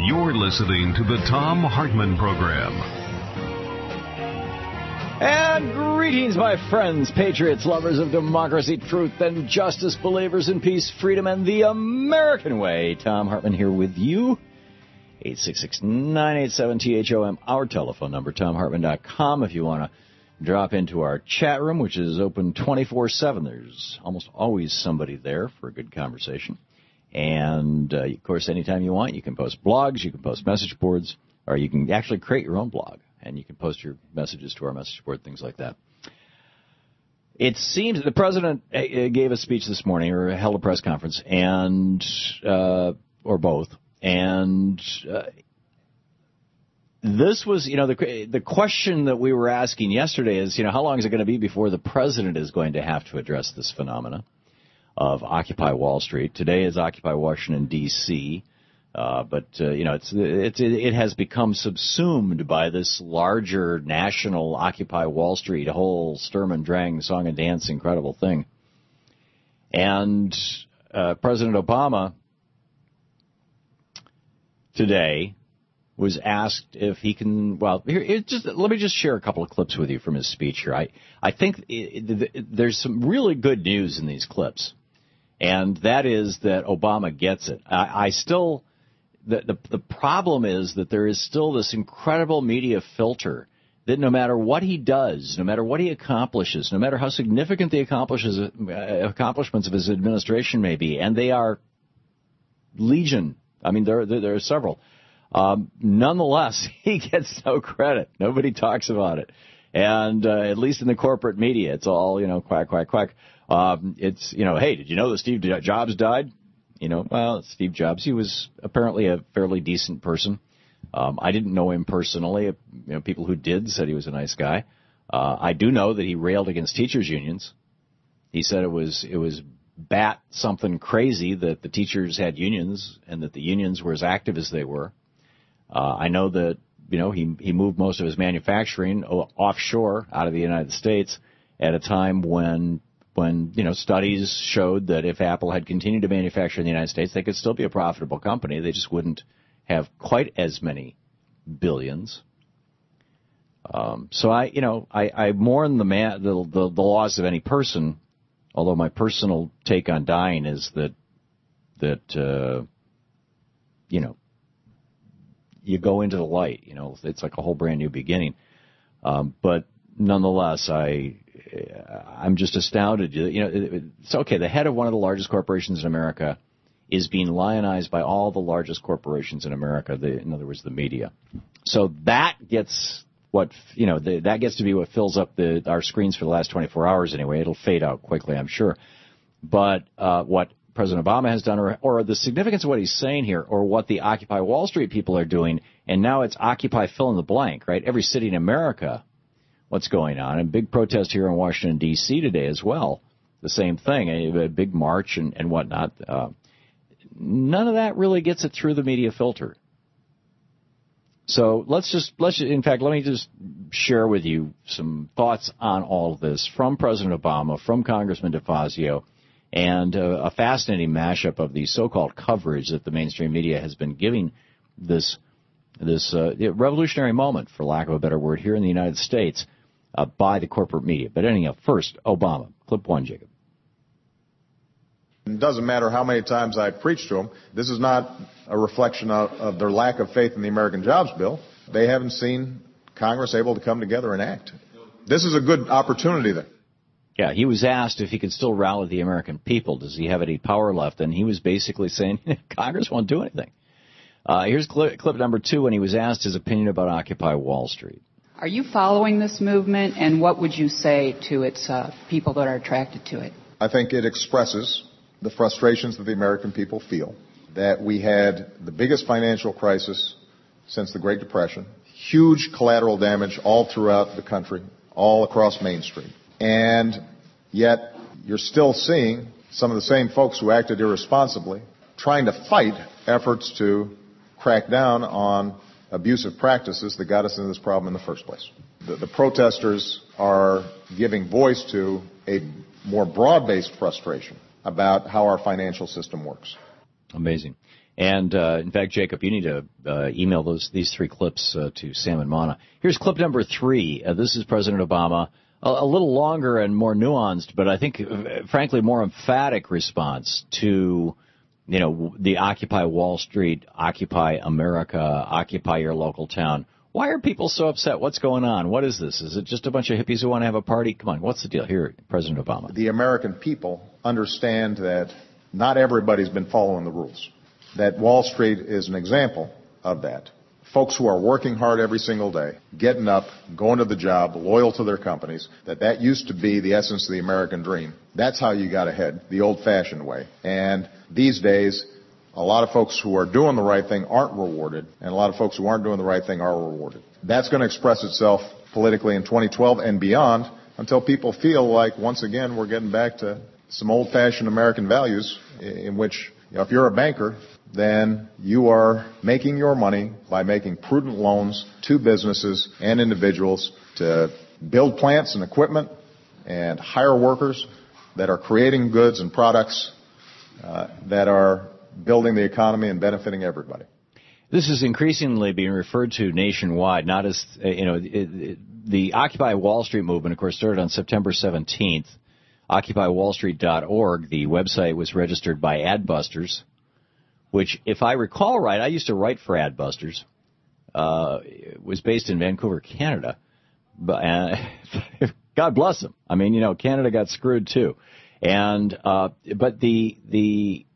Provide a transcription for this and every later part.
You're listening to the Thom Hartmann Program. And greetings, my friends, patriots, lovers of democracy, truth, and justice, believers in peace, freedom, and the American way. Thom Hartmann here with you. 866-987-THOM, our telephone number, ThomHartmann.com, if you want to drop into our chat room, which is open 24/7. There's almost always somebody there for a good conversation. And, of course, anytime you want, you can post blogs, you can post message boards, or you can actually create your own blog, and you can post your messages to our message board, things like that. It seems the president gave a speech this morning, or held a press conference, and or both, and this was, the question that we were asking yesterday is, how long is it going to be before the president is going to have to address this phenomena of Occupy Wall Street? Today is Occupy Washington, D.C., but it has become subsumed by this larger national Occupy Wall Street, whole Sturm und Drang, song and dance, incredible thing. And President Obama today was asked if he can, let me just share a couple of clips with you from his speech here. I think there's some really good news in these clips, and that is that Obama gets it. The problem is that there is still this incredible media filter that no matter what he does, no matter what he accomplishes, no matter how significant the accomplishments of his administration may be, and they are legion. I mean, there are several. Nonetheless, he gets no credit. Nobody talks about it. And at least in the corporate media, it's all, quack, quack, quack. It's, hey, did you know that Steve Jobs died? Steve Jobs, he was apparently a fairly decent person. I didn't know him personally. People who did said he was a nice guy. I do know that he railed against teachers' unions. He said it was bat something crazy that the teachers had unions and that the unions were as active as they were. I know that, he moved most of his manufacturing offshore out of the United States at a time when studies showed that if Apple had continued to manufacture in the United States, they could still be a profitable company. They just wouldn't have quite as many billions. So I mourn the loss of any person, although my personal take on dying is that you go into the light. It's like a whole brand new beginning. But nonetheless, I'm just astounded. It's okay. The head of one of the largest corporations in America is being lionized by all the largest corporations in America. In other words, the media. So that gets that gets to be what fills up our screens for the last 24 hours anyway. It'll fade out quickly, I'm sure. But what President Obama has done, or the significance of what he's saying here, or what the Occupy Wall Street people are doing, and now it's Occupy fill in the blank, right? Every city in America, what's going on? And big protest here in Washington, D.C. today as well. The same thing, a big march and whatnot. None of that really gets it through the media filter. So let me just share with you some thoughts on all of this from President Obama, from Congressman DeFazio, and a fascinating mashup of the so-called coverage that the mainstream media has been giving this revolutionary moment, for lack of a better word, here in the United States by the corporate media. But anyhow, first, Obama. Clip one, Jacob. It doesn't matter how many times I preach to them. This is not a reflection of their lack of faith in the American Jobs Bill. They haven't seen Congress able to come together and act. This is a good opportunity there. Yeah, he was asked if he could still rally the American people. Does he have any power left? And he was basically saying Congress won't do anything. Here's clip number two when he was asked his opinion about Occupy Wall Street. Are you following this movement, and what would you say to its people that are attracted to it? I think it expresses the frustrations that the American people feel, that we had the biggest financial crisis since the Great Depression, huge collateral damage all throughout the country, all across Main Street. And yet you're still seeing some of the same folks who acted irresponsibly trying to fight efforts to crack down on abusive practices that got us into this problem in the first place. The protesters are giving voice to a more broad-based frustration about how our financial system works. Amazing. And, in fact, Jacob, you need to email these 3 clips to Sam and Mana. Here's clip number 3. This is President Obama. A little longer and more nuanced, but I think, frankly, more emphatic response to, the Occupy Wall Street, Occupy America, Occupy your local town. Why are people so upset? What's going on? What is this? Is it just a bunch of hippies who want to have a party? Come on, what's the deal? Here, President Obama. The American people understand that not everybody's been following the rules. That Wall Street is an example of that. Folks who are working hard every single day, getting up, going to the job, loyal to their companies, that used to be the essence of the American dream. That's how you got ahead, the old-fashioned way. And these days, a lot of folks who are doing the right thing aren't rewarded, and a lot of folks who aren't doing the right thing are rewarded. That's going to express itself politically in 2012 and beyond until people feel like, once again, we're getting back to some old-fashioned American values in which, if you're a banker, then you are making your money by making prudent loans to businesses and individuals to build plants and equipment and hire workers that are creating goods and products that are building the economy and benefiting everybody. This is increasingly being referred to nationwide, not as, the Occupy Wall Street movement, of course, started on September 17th. OccupyWallStreet.org, the website was registered by Adbusters, which, if I recall right, I used to write for Adbusters. It was based in Vancouver, Canada. But God bless them. I mean, Canada got screwed too. And but the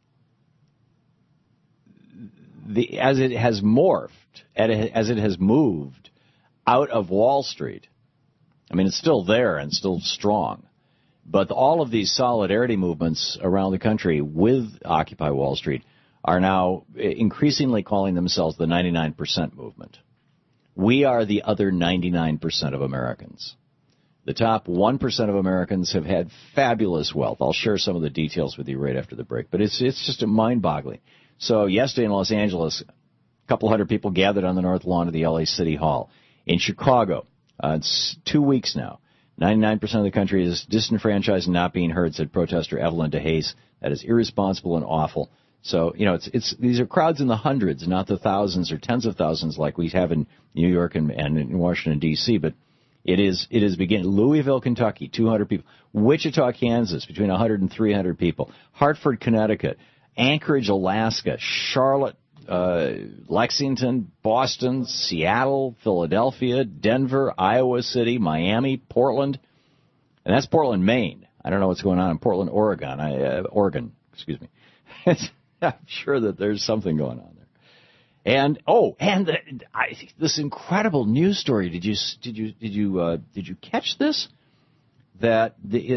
as it has morphed, as it has moved out of Wall Street, it's still there and still strong. But all of these solidarity movements around the country with Occupy Wall Street are now increasingly calling themselves the 99% movement. We are the other 99% of Americans. The top 1% of Americans have had fabulous wealth. I'll share some of the details with you right after the break, but it's just mind-boggling. So yesterday in Los Angeles, a couple hundred people gathered on the north lawn of the LA City Hall. In Chicago, it's 2 weeks now. 99% of the country is disenfranchised and not being heard, said protester Evelyn DeHace. That is irresponsible and awful. So, these are crowds in the hundreds, not the thousands or tens of thousands like we have in New York and in Washington, D.C., but it is beginning. Louisville, Kentucky, 200 people. Wichita, Kansas, between 100 and 300 people. Hartford, Connecticut. Anchorage, Alaska. Charlotte, Lexington, Boston, Seattle, Philadelphia, Denver, Iowa City, Miami, Portland. And that's Portland, Maine. I don't know what's going on in Portland, Oregon. Excuse me. I'm sure that there's something going on there. And this incredible news story. Did you catch this? That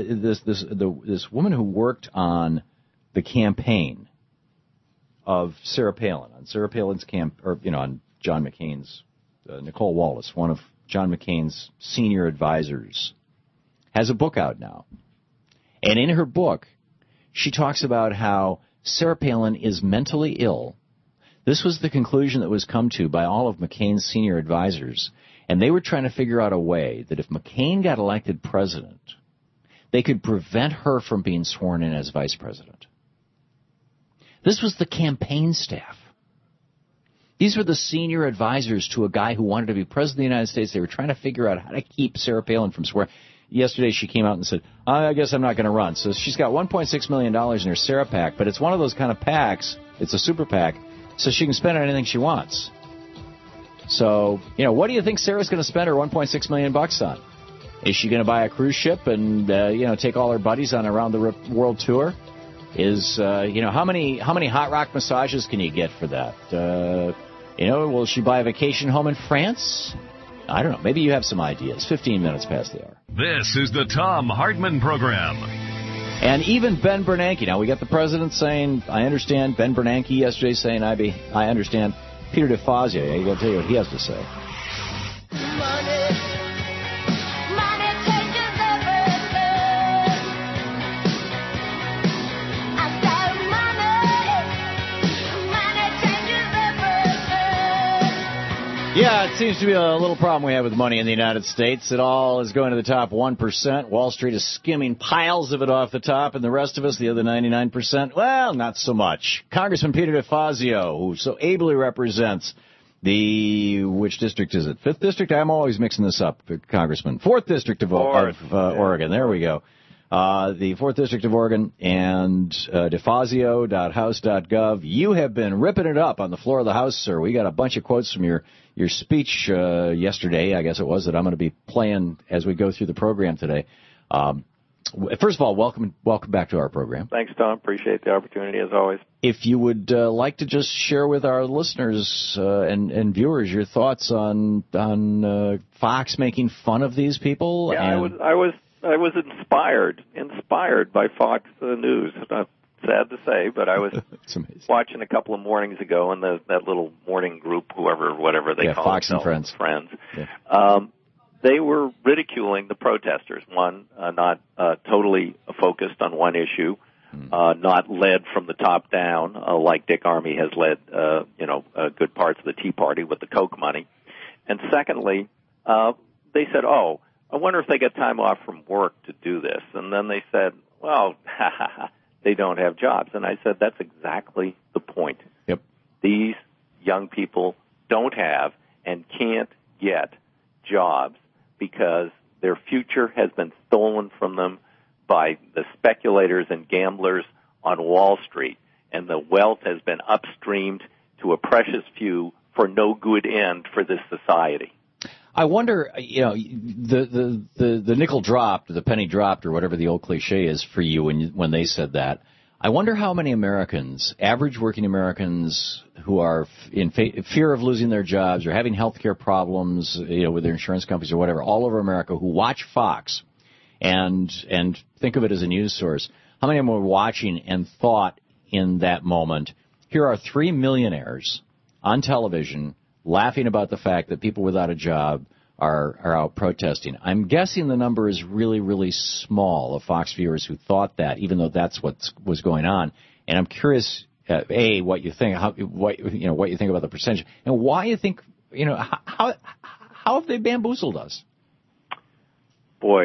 this woman who worked on the campaign of Sarah Palin, on Sarah Palin's on John McCain's, Nicole Wallace, one of John McCain's senior advisors, has a book out now. And in her book, she talks about how Sarah Palin is mentally ill. This was the conclusion that was come to by all of McCain's senior advisors, and they were trying to figure out a way that if McCain got elected president, they could prevent her from being sworn in as vice president. This was the campaign staff. These were the senior advisors to a guy who wanted to be president of the United States. They were trying to figure out how to keep Sarah Palin from swearing. Yesterday she came out and said, I guess I'm not going to run. So she's got $1.6 million in her Sarah PAC, but it's one of those kind of PACs. It's a super PAC, so she can spend anything she wants. So, what do you think Sarah's going to spend her $1.6 million on? Is she going to buy a cruise ship and, take all her buddies on around the world tour? Is, how many hot rock massages can you get for that? Will she buy a vacation home in France? I don't know. Maybe you have some ideas. 15 minutes past the hour. This is the Thom Hartmann Program. And even Ben Bernanke. Now, we got the president saying, I understand. Ben Bernanke yesterday saying, I understand. Peter DeFazio, you got to tell you what he has to say. Money changes everything. I said money changes everything. Yeah, it seems to be a little problem we have with money in the United States. It all is going to the top 1%. Wall Street is skimming piles of it off the top, and the rest of us, the other 99%, well, not so much. Congressman Peter DeFazio, who so ably represents which district is it? 5th District? I'm always mixing this up, Congressman. 4th District of Oregon. There we go. The 4th District of Oregon and defazio.house.gov. You have been ripping it up on the floor of the House, sir. We got a bunch of quotes from your speech yesterday, I guess it was, that I'm going to be playing as we go through the program today. First of all, welcome back to our program. Thanks, Tom. Appreciate the opportunity, as always. If you would like to just share with our listeners and viewers your thoughts on Fox making fun of these people. Yeah, I was inspired by Fox News. Sad to say, but I was watching a couple of mornings ago, and that little morning group, whatever they call Fox themselves, and Friends. Yeah. They were ridiculing the protesters. One, not totally focused on one issue, not led from the top down, like Dick Armey has led, good parts of the Tea Party with the Koch money. And secondly, they said, "Oh, I wonder if they get time off from work to do this." And then they said, "Well, they don't have jobs." And I said, that's exactly the point. Yep. These young people don't have and can't get jobs because their future has been stolen from them by the speculators and gamblers on Wall Street, and the wealth has been upstreamed to a precious few for no good end for this society. I wonder, the nickel dropped, the penny dropped, or whatever the old cliche is for you when they said that. I wonder how many Americans, average working Americans, who are in fear of losing their jobs or having health care problems, with their insurance companies or whatever, all over America, who watch Fox and think of it as a news source. How many of them were watching and thought in that moment, here are 3 millionaires on television laughing about the fact that people without a job are out protesting. I'm guessing the number is really, really small of Fox viewers who thought that, even though that's what was going on. And I'm curious, what you think, what you think about the percentage, and why you think, how have they bamboozled us? Boy,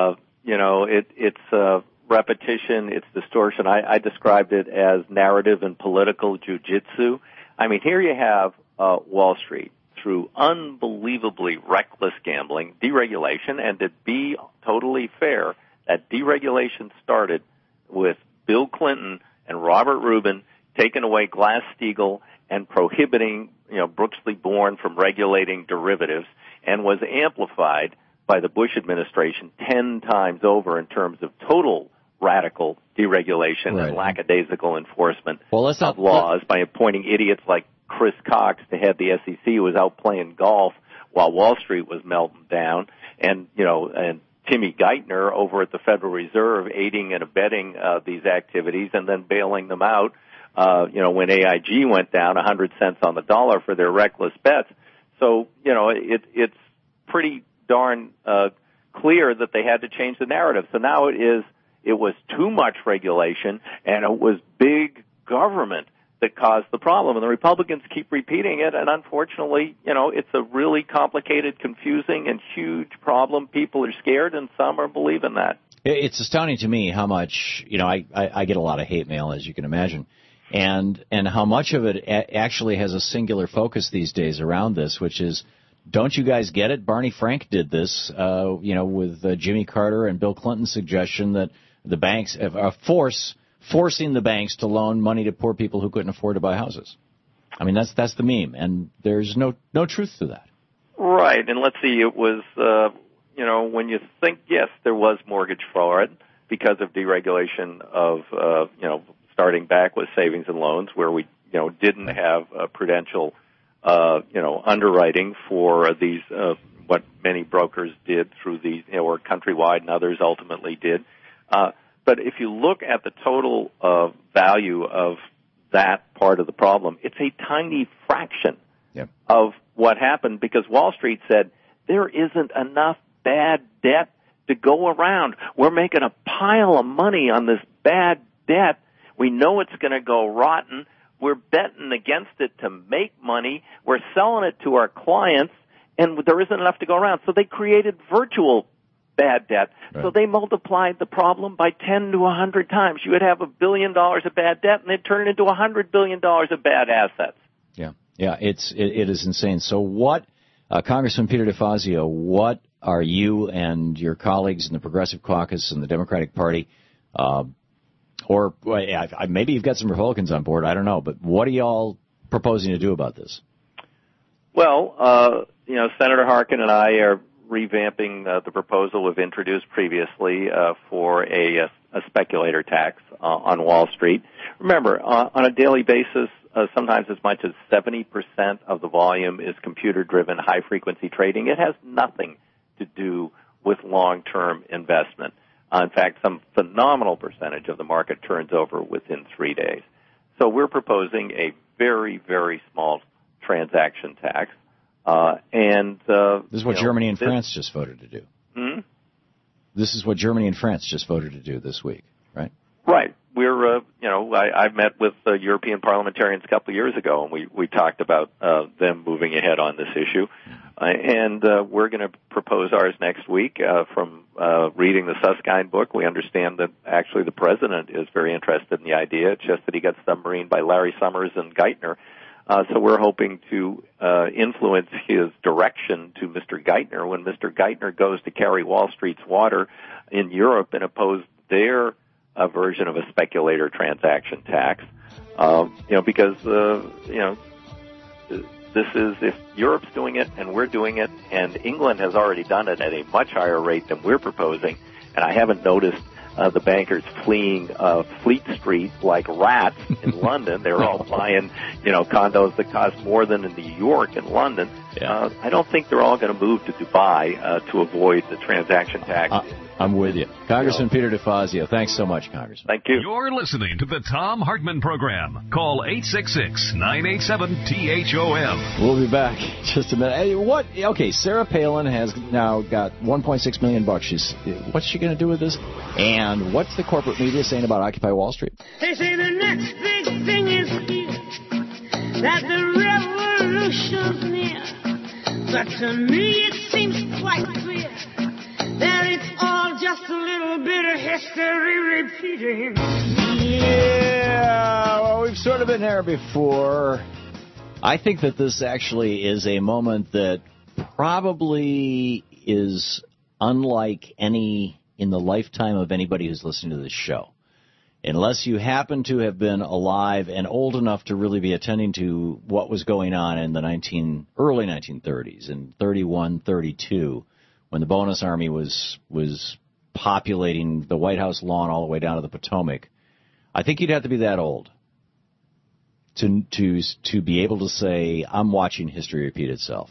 it's repetition, it's distortion. I described it as narrative and political jujitsu. I mean, here you have Wall Street, through unbelievably reckless gambling, deregulation, and to be totally fair, that deregulation started with Bill Clinton and Robert Rubin taking away Glass-Steagall and prohibiting, Brooks Lee Bourne from regulating derivatives, and was amplified by the Bush administration 10 times over in terms of total radical deregulation and lackadaisical enforcement of laws by appointing idiots like Chris Cox to head the SEC, who was out playing golf while Wall Street was melting down, and Timmy Geithner over at the Federal Reserve aiding and abetting these activities and then bailing them out, when AIG went down 100 cents on the dollar for their reckless bets. So, it's pretty darn clear that they had to change the narrative. So now it was too much regulation, and it was big government that caused the problem. And the Republicans keep repeating it, and unfortunately, it's a really complicated, confusing, and huge problem. People are scared, and some are believing that. It's astounding to me how much, I get a lot of hate mail, as you can imagine, and how much of it actually has a singular focus these days around this, which is, don't you guys get it? Barney Frank did this, with Jimmy Carter and Bill Clinton's suggestion that the banks forcing the banks to loan money to poor people who couldn't afford to buy houses. I mean, that's the meme, and there's no truth to that. Right, and let's see, it was, when you think, yes, there was mortgage fraud because of deregulation of, starting back with savings and loans, where we, didn't have prudential, underwriting for these, what many brokers did through these, or Countrywide and others ultimately did. But if you look at the total value of that part of the problem, it's a tiny fraction of what happened, because Wall Street said there isn't enough bad debt to go around. We're making a pile of money on this bad debt. We know it's going to go rotten. We're betting against it to make money. We're selling it to our clients, and there isn't enough to go around. So they created virtual bad debt. Right. So they multiplied the problem by 10 to 100 times. You would have $1 billion of bad debt, and they'd turn it into $100 billion of bad assets. Yeah, it is insane. So what, Congressman Peter DeFazio, what are you and your colleagues in the Progressive Caucus and the Democratic Party, or maybe you've got some Republicans on board, I don't know, but what are y'all proposing to do about this? Well, Senator Harkin and I are revamping the proposal we've introduced previously for a speculator tax on Wall Street. Remember, on a daily basis, sometimes as much as 70% of the volume is computer-driven, high-frequency trading. It has nothing to do with long-term investment. In fact, some phenomenal percentage of the market turns over within 3 days. So we're proposing a very, very small transaction tax. This is what Germany and France just voted to do. Hmm? This is what Germany and France just voted to do this week, right? Right. We're, I met with European parliamentarians a couple of years ago, and we talked about them moving ahead on this issue. And we're going to propose ours next week. From reading the Susskind book, we understand that actually the president is very interested in the idea. It's just that he got submarined by Larry Summers and Geithner. So we're hoping to influence his direction to Mr. Geithner when Mr. Geithner goes to carry Wall Street's water in Europe and oppose their version of a speculator transaction tax. Because this is, if Europe's doing it and we're doing it, and England has already done it at a much higher rate than we're proposing, and I haven't noticed the bankers fleeing Fleet Street like rats in London. They're all buying, condos that cost more than in New York and London. Yeah. I don't think they're all going to move to Dubai to avoid the transaction tax. I'm with you. Congressman Peter DeFazio, thanks so much, Congressman. Thank you. You're listening to the Tom Hartman Program. Call 866-987-THOM. We'll be back in just a minute. Hey, okay, Sarah Palin has now got $1.6 million. What's she going to do with this? And what's the corporate media saying about Occupy Wall Street? They say the next big thing is here, that the revolution's near. But to me it seems quite clear that it's all just a little bit of history repeating. Yeah, well, we've sort of been there before. I think that this actually is a moment that probably is unlike any in the lifetime of anybody who's listening to this show. Unless you happen to have been alive and old enough to really be attending to what was going on in the early 1930s, in 31, 32, when the Bonus Army was populating the White House lawn all the way down to the Potomac. I think you'd have to be that old to be able to say, I'm watching history repeat itself.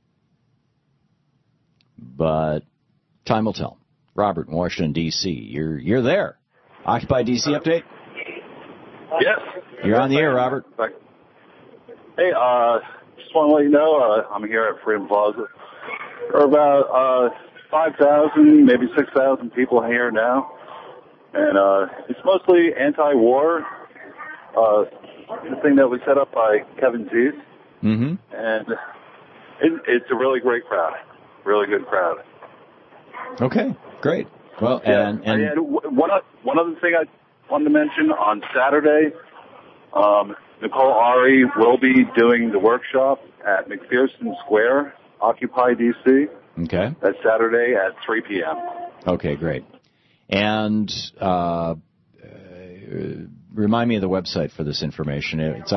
But time will tell. Robert in Washington, D.C., you're there. Occupy D.C. update? Yes. You're on the air, Robert. Hey, just want to let you know, I'm here at Freedom Plaza. There are about 5,000, maybe 6,000 people here now. And it's mostly anti-war. The thing that was set up by Kevin Zeese. Mm-hmm. And it's a really great crowd. Really good crowd. Okay, great. Well, yeah, and one other thing I wanted to mention, on Saturday, Nicole Ari will be doing the workshop at McPherson Square, Occupy DC. Okay. That's Saturday at 3 p.m. Okay, great. And remind me of the website for this information. It's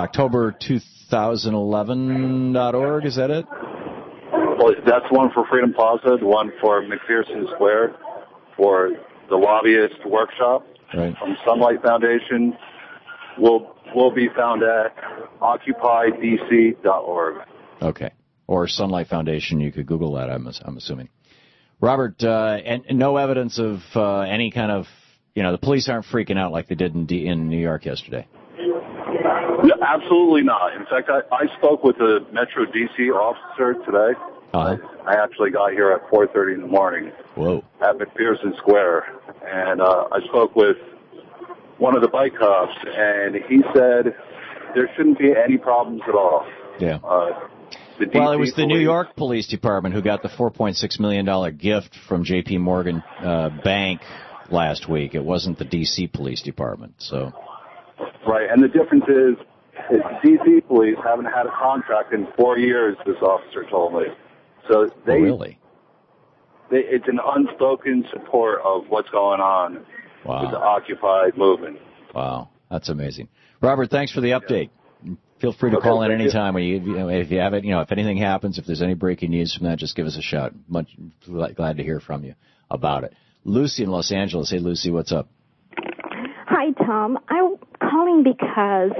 October2011.org, is that it? Well, that's one for Freedom Plaza, the one for McPherson Square for the lobbyist workshop. Right. From Sunlight Foundation will be found at occupydc.org. Okay. Or Sunlight Foundation, you could Google that, I'm assuming. Robert, and no evidence of any kind of, the police aren't freaking out like they did in New York yesterday. No, absolutely not. In fact, I spoke with a Metro DC officer today. Uh-huh. I actually got here at 4:30 in the morning. Whoa. At McPherson Square, and I spoke with one of the bike cops, and he said there shouldn't be any problems at all. Yeah. Well, it was the New York Police Department who got the $4.6 million gift from J.P. Morgan Bank last week. It wasn't the D.C. Police Department. So. Right, and the difference is D.C. police haven't had a contract in 4 years, this officer told me. So really? It's an unspoken support of what's going on with the Occupy movement. Wow, that's amazing. Robert, thanks for the update. Feel free to call in anytime when if you have it. If anything happens, if there's any breaking news from that, just give us a shout. Much glad to hear from you about it. Lucy in Los Angeles. Hey, Lucy, what's up? Hi, Tom. I'm calling because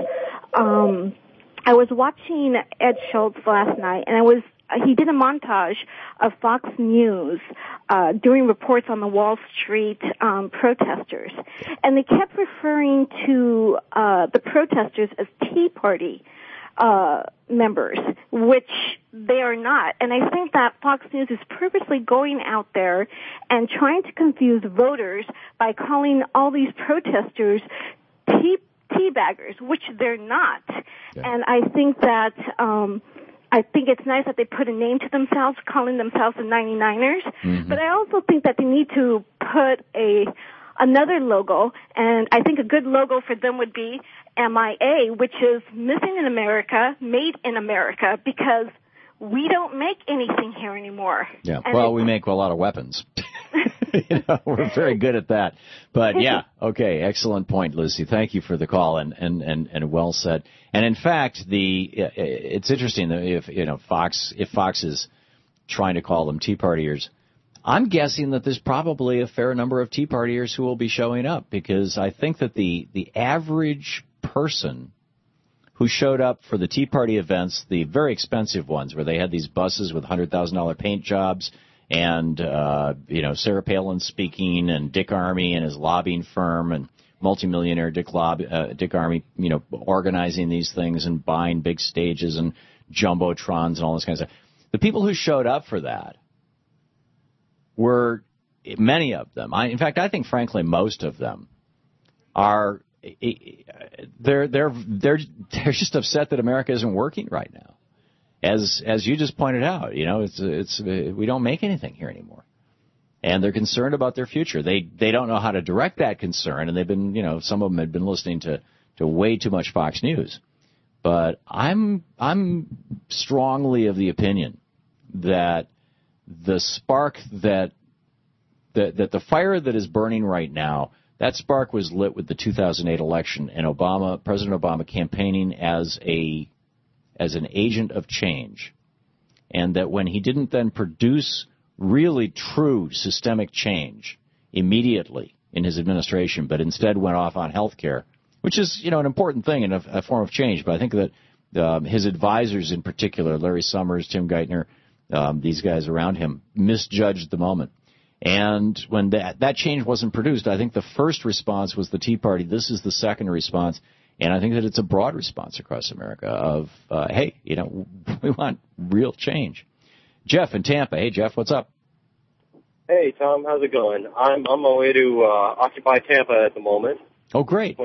I was watching Ed Schultz last night, and he did a montage of Fox News doing reports on the Wall Street protesters. And they kept referring to the protesters as Tea Party members, which they are not. And I think that Fox News is purposely going out there and trying to confuse voters by calling all these protesters teabaggers, which they're not. Yeah. And I think that I think it's nice that they put a name to themselves, calling themselves the 99ers. Mm-hmm. But I also think that they need to put another logo, and I think a good logo for them would be MIA, which is Missing in America, Made in America, because we don't make anything here anymore. Yeah, and we make a lot of weapons. We're very good at that. But yeah, okay, excellent point, Lucy. Thank you for the call and well said. And in fact, it's interesting that if Fox is trying to call them Tea Partiers, I'm guessing that there's probably a fair number of Tea Partiers who will be showing up, because I think that the average person who showed up for the Tea Party events, the very expensive ones where they had these buses with $100,000 paint jobs, and Sarah Palin speaking, and Dick Armey and his lobbying firm, and multimillionaire Dick Armey, organizing these things and buying big stages and jumbotrons and all this kind of stuff. The people who showed up for that were, many of them, in fact, I think frankly most of them are, they're just upset that America isn't working right now. As you just pointed out, it's we don't make anything here anymore, and they're concerned about their future. They don't know how to direct that concern, and they've been, some of them had been listening to way too much Fox News. But I'm strongly of the opinion that the spark that the fire that is burning right now, that spark was lit with the 2008 election and President Obama campaigning as an agent of change, and that when he didn't then produce really true systemic change immediately in his administration, but instead went off on health care, which is, an important thing and a form of change. But I think that his advisors in particular, Larry Summers, Tim Geithner, these guys around him, misjudged the moment. And when that change wasn't produced, I think the first response was the Tea Party. This is the second response. And I think that it's a broad response across America of, hey, we want real change. Jeff in Tampa. Hey, Jeff, what's up? Hey, Tom, how's it going? I'm on my way to Occupy Tampa at the moment. Oh, great.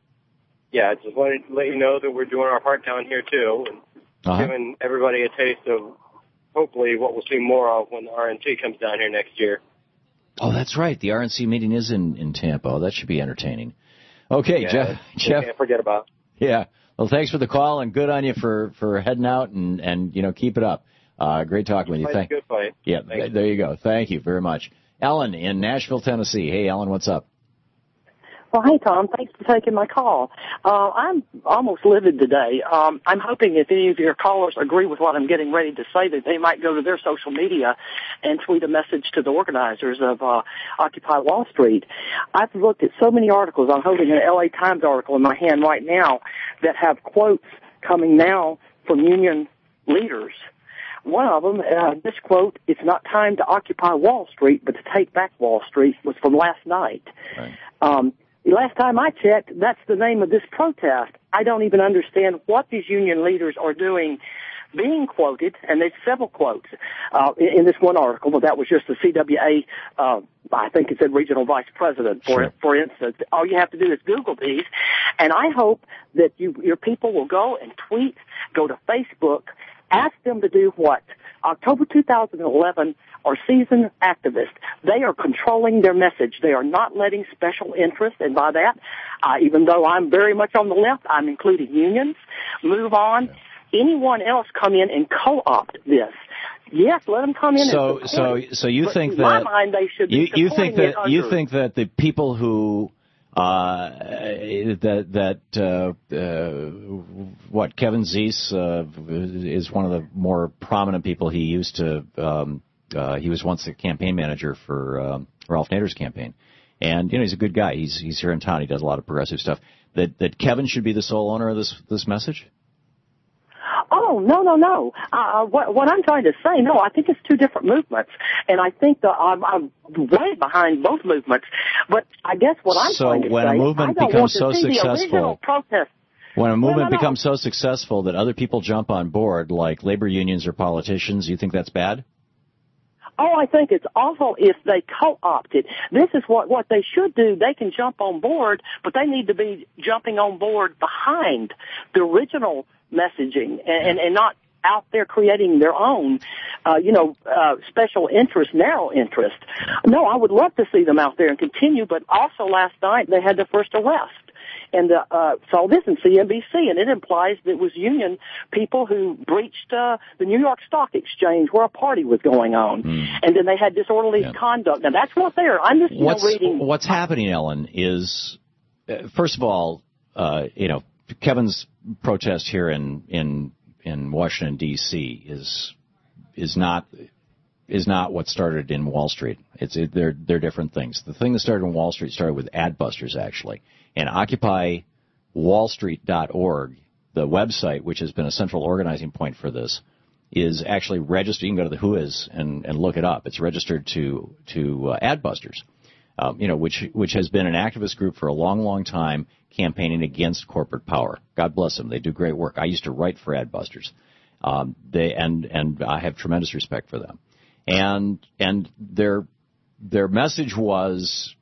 I just wanted to let you know that we're doing our part down here, too, and giving everybody a taste of hopefully what we'll see more of when the RNC comes down here next year. Oh, that's right. The RNC meeting is in Tampa. Oh, that should be entertaining. Okay, yeah, Jeff. Can't forget about. Yeah. Well, thanks for the call, and good on you for heading out and keep it up. Great talking with you. Good fight. Yeah, there you go. Thank you very much. Ellen in Nashville, Tennessee. Hey, Ellen, what's up? Well, hey, Tom. Thanks for taking my call. I'm almost livid today. I'm hoping if any of your callers agree with what I'm getting ready to say, that they might go to their social media and tweet a message to the organizers of Occupy Wall Street. I've looked at so many articles. I'm holding an LA Times article in my hand right now that have quotes coming now from union leaders. One of them, this quote, "It's not time to occupy Wall Street, but to take back Wall Street," was from last night. Right. Last time I checked, that's the name of this protest. I don't even understand what these union leaders are doing being quoted, and there's several quotes in this one article, but that was just the CWA, I think it said regional vice president, for instance. All you have to do is Google these, and I hope that your people will go and tweet, go to Facebook, ask them to do what? October 2011 are seasoned activists. They are controlling their message. They are not letting special interests, and by that, even though I'm very much on the left, I'm including unions, Move On, anyone else come in and co-opt this. Yes, let them come in. So you think that in my mind they should be you think that the people who what Kevin Zeese is one of the more prominent people. He used to he was once the campaign manager for Ralph Nader's campaign, and he's a good guy. He's here in town. He does a lot of progressive stuff. That Kevin should be the sole owner of this message. Oh, no. What I'm trying to say, no, I think it's two different movements. And I think that I'm way behind both movements. But I guess what I'm trying to say, when a movement becomes so successful, when a movement No. becomes so successful that other people jump on board, like labor unions or politicians, you think that's bad? Oh, I think it's awful if they co-opt it. This is what they should do. They can jump on board, but they need to be jumping on board behind the original messaging and not out there creating their own, special interest, narrow interest. No, I would love to see them out there and continue, but also last night they had their first arrest. And saw this in CNBC, and it implies that it was union people who breached the New York Stock Exchange where a party was going on. And then they had disorderly conduct. Now, that's not there. I'm just reading. What's happening, Ellen, is, first of all, Kevin's protest here in Washington, D.C. is not what started in Wall Street. They're different things. The thing that started in Wall Street started with Adbusters, actually. And OccupyWallStreet.org, the website, which has been a central organizing point for this, is actually registered. You can go to the Whois and look it up. It's registered to Adbusters, which has been an activist group for a long, long time, campaigning against corporate power. God bless them. They do great work. I used to write for Adbusters. And I have tremendous respect for them. And their message was,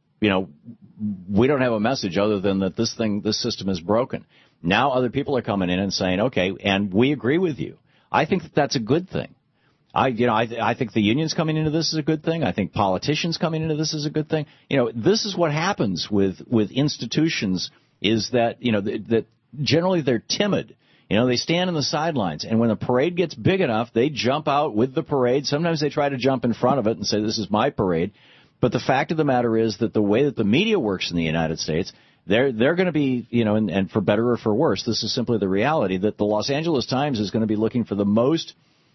we don't have a message other than that this system is broken. Now other people are coming in and saying, okay, and we agree with you. I think that's a good thing. I think the unions coming into this is a good thing. I think politicians coming into this is a good thing. This is what happens with institutions is that, that generally they're timid. They stand on the sidelines, and when the parade gets big enough, they jump out with the parade. Sometimes they try to jump in front of it and say, this is my parade. But the fact of the matter is that the way that the media works in the United States, they're going to be, and for better or for worse, this is simply the reality that the Los Angeles Times is going to be looking for the most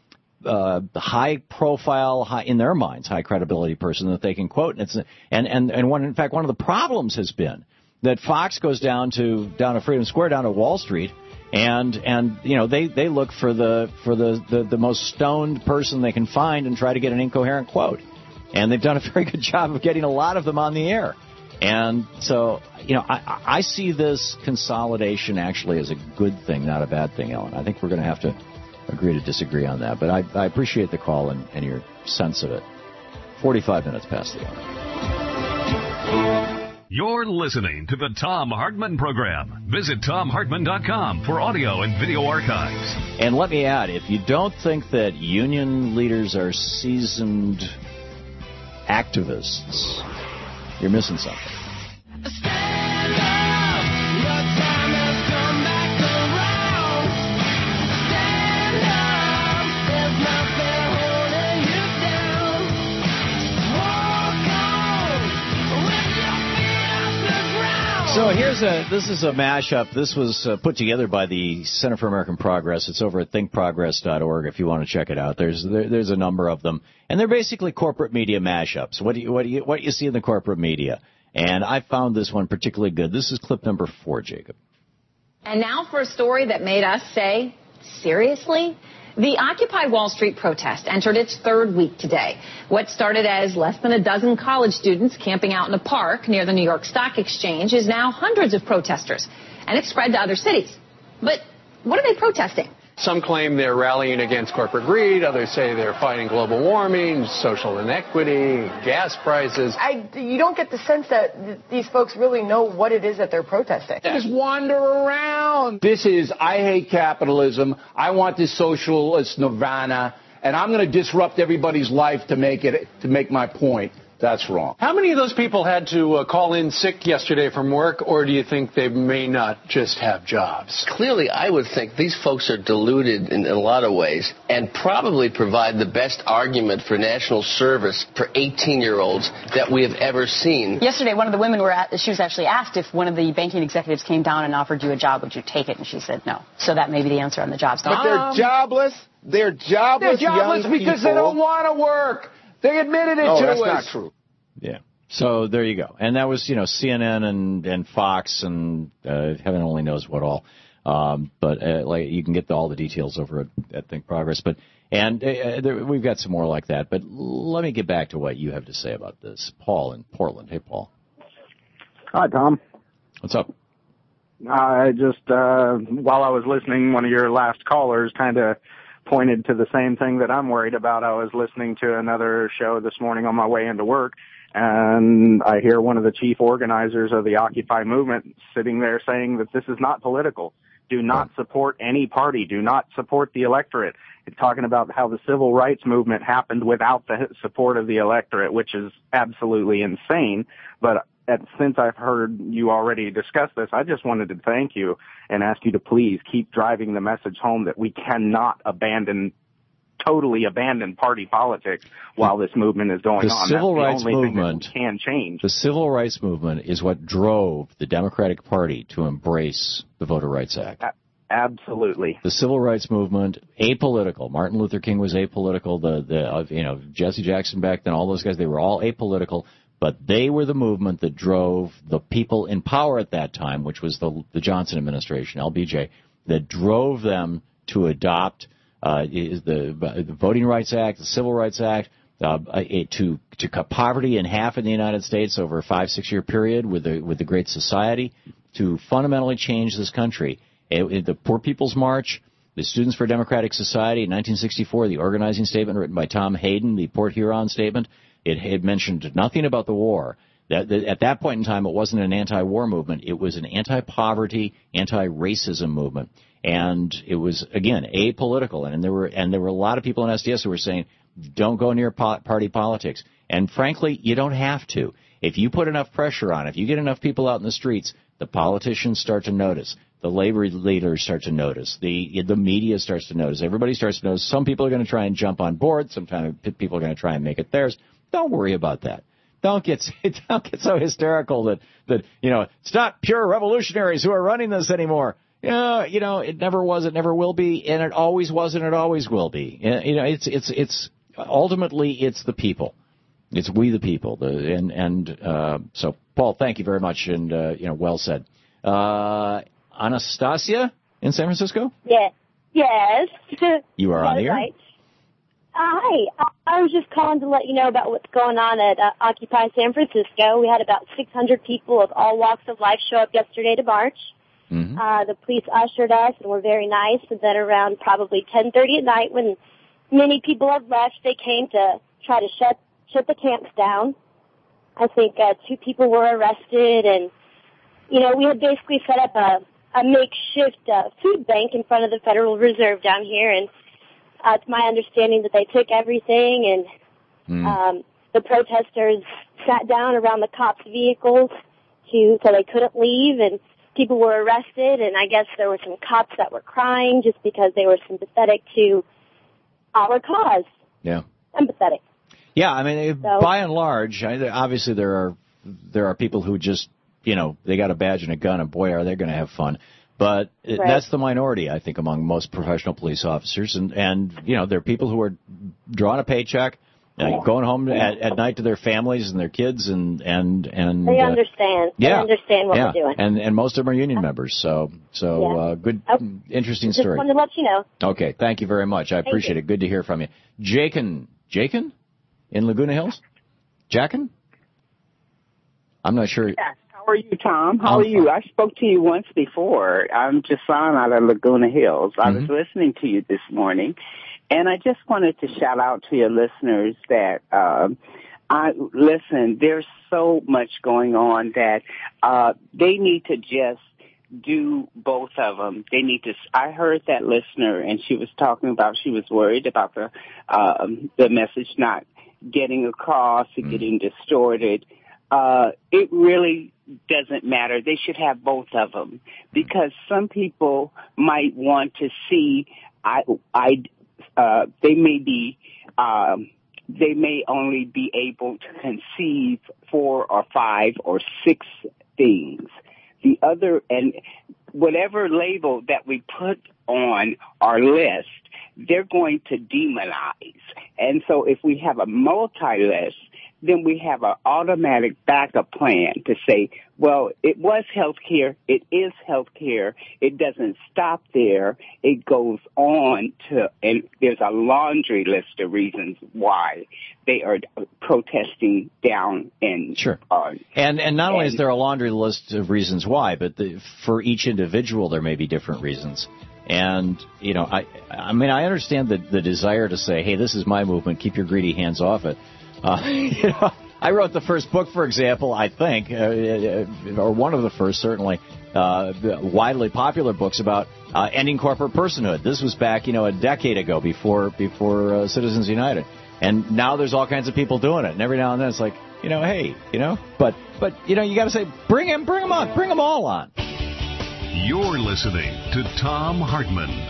high profile, in their minds, high credibility person that they can quote. In fact, one of the problems has been that Fox goes down to Freedom Square, down to Wall Street, and they look for the most stoned person they can find and try to get an incoherent quote. And they've done a very good job of getting a lot of them on the air. And so, I see this consolidation actually as a good thing, not a bad thing, Ellen. I think we're going to have to agree to disagree on that. But I appreciate the call and your sense of it. 45 minutes past the hour. You're listening to the Thom Hartmann Program. Visit ThomHartmann.com for audio and video archives. And let me add, if you don't think that union leaders are seasoned activists, you're missing something. Stand up, your time has come back around. Stand up, there's nothing holding you down. Walk on with your feet off the ground. So this is a mashup. This was put together by the Center for American Progress. It's over at thinkprogress.org if you want to check it out. There's a number of them, and they're basically corporate media mashups. What you see in the corporate media, and I found this one particularly good. This is clip number 4, Jacob. And now for a story that made us say, seriously? The Occupy Wall Street protest entered its third week today. What started as less than a dozen college students camping out in a park near the New York Stock Exchange is now hundreds of protesters, and it's spread to other cities. But what are they protesting? Some claim they're rallying against corporate greed. Others say they're fighting global warming, social inequity, gas prices. You don't get the sense that these folks really know what it is that they're protesting. They just wander around. This is, I hate capitalism. I want this socialist nirvana, and I'm going to disrupt everybody's life to make my point. That's wrong. How many of those people had to call in sick yesterday from work, or do you think they may not just have jobs? Clearly, I would think these folks are deluded in a lot of ways and probably provide the best argument for national service for 18-year-olds that we have ever seen. Yesterday, one of the women she was actually asked if one of the banking executives came down and offered you a job, would you take it? And she said no. So that may be the answer on the jobs. But they're jobless. They're jobless because they don't want to work. They admitted it to us. That's not true. Yeah. So there you go. And that was, CNN and Fox and heaven only knows what all. But you can get all the details over at Think Progress. But we've got some more like that. But let me get back to what you have to say about this. Paul in Portland. Hey, Paul. Hi, Tom. What's up? I just, while I was listening, one of your last callers kind of pointed to the same thing that I'm worried about. I was listening to another show this morning on my way into work, and I hear one of the chief organizers of the Occupy movement sitting there saying that this is not political. Do not support any party. Do not support the electorate. It's talking about how the civil rights movement happened without the support of the electorate, which is absolutely insane. But since I've heard you already discuss this, I just wanted to thank you and ask you to please keep driving the message home that we cannot totally abandon party politics while this movement is going on. The civil rights movement can change. The civil rights movement is what drove the Democratic Party to embrace the Voter Rights Act. Absolutely. The civil rights movement, apolitical. Martin Luther King was apolitical. Jesse Jackson back then, all those guys, they were all apolitical. But they were the movement that drove the people in power at that time, which was the Johnson administration, LBJ, that drove them to adopt the Voting Rights Act, the Civil Rights Act, to cut poverty in half in the United States over a 5-6 year period with the Great Society, to fundamentally change this country. The Poor People's March, the Students for Democratic Society in 1964, the organizing statement written by Tom Hayden, the Port Huron statement. It had mentioned nothing about the war. At that point in time, it wasn't an anti-war movement. It was an anti-poverty, anti-racism movement. And it was, again, apolitical. And there were a lot of people in SDS who were saying, don't go near party politics. And frankly, you don't have to. If you put enough pressure on, if you get enough people out in the streets, the politicians start to notice. The labor leaders start to notice. The media starts to notice. Everybody starts to notice. Some people are going to try and jump on board. Sometimes people are going to try and make it theirs. Don't worry about that. Don't get so hysterical that it's not pure revolutionaries who are running this anymore. It never was, it never will be, and it always was, and it always will be. It's ultimately it's the people. It's we the people. So Paul, thank you very much, and well said. Anastasia in San Francisco? Yes. You are on the air. Right. Hi. I was just calling to let you know about what's going on at Occupy San Francisco. We had about 600 people of all walks of life show up yesterday to march. Mm-hmm. The police ushered us and were very nice. And then around probably 10:30 at night, when many people had left, they came to try to shut the camps down. I think 2 people were arrested, and we had basically set up a makeshift food bank in front of the Federal Reserve down here, and it's my understanding that they took everything, and the protesters sat down around the cops' vehicles so they couldn't leave, and people were arrested, and I guess there were some cops that were crying just because they were sympathetic to our cause. Yeah. Empathetic. Yeah, I mean, by and large, obviously there are people who just, they got a badge and a gun, and boy, are they going to have fun. But right. That's the minority, I think, among most professional police officers. And there are people who are drawing a paycheck, going home at night to their families and their kids, and they understand. Yeah, they understand what we're doing. And most of them are union members. So good, interesting story. Just wanted to let you know. Okay, thank you very much. I appreciate it. Good to hear from you. Jakin in Laguna Hills? Jackin? I'm not sure. Yes, how How are you, Tom? How are you? I spoke to you once before. I'm Jason out of Laguna Hills. I was listening to you this morning, and I just wanted to shout out to your listeners that listen, there's so much going on that they need to just do both of them. They need to. I heard that listener, and she was talking about she was worried about the message not getting across and getting distorted. It really doesn't matter. They should have both of them because some people might want to see. They may only be able to conceive 4 or 5 or 6 things. The other, and whatever label that we put on our list, they're going to demonize. And so if we have a multi-list, then we have an automatic backup plan to say, well, it was health care, it is health care, it doesn't stop there, it goes on to, and there's a laundry list of reasons why they are protesting down in. Sure. And not only is there a laundry list of reasons why, but for each individual there may be different reasons. And, you know, I mean, I understand the desire to say, hey, this is my movement, keep your greedy hands off it. You know, I wrote the first book, for example, I think, or one of the first, certainly, widely popular books about ending corporate personhood. This was back, you know, a decade ago before Citizens United. And now there's all kinds of people doing it. And every now and then it's like, you know, hey, you know, but you know, you got to say, bring them on, bring them all on. You're listening to Thom Hartmann.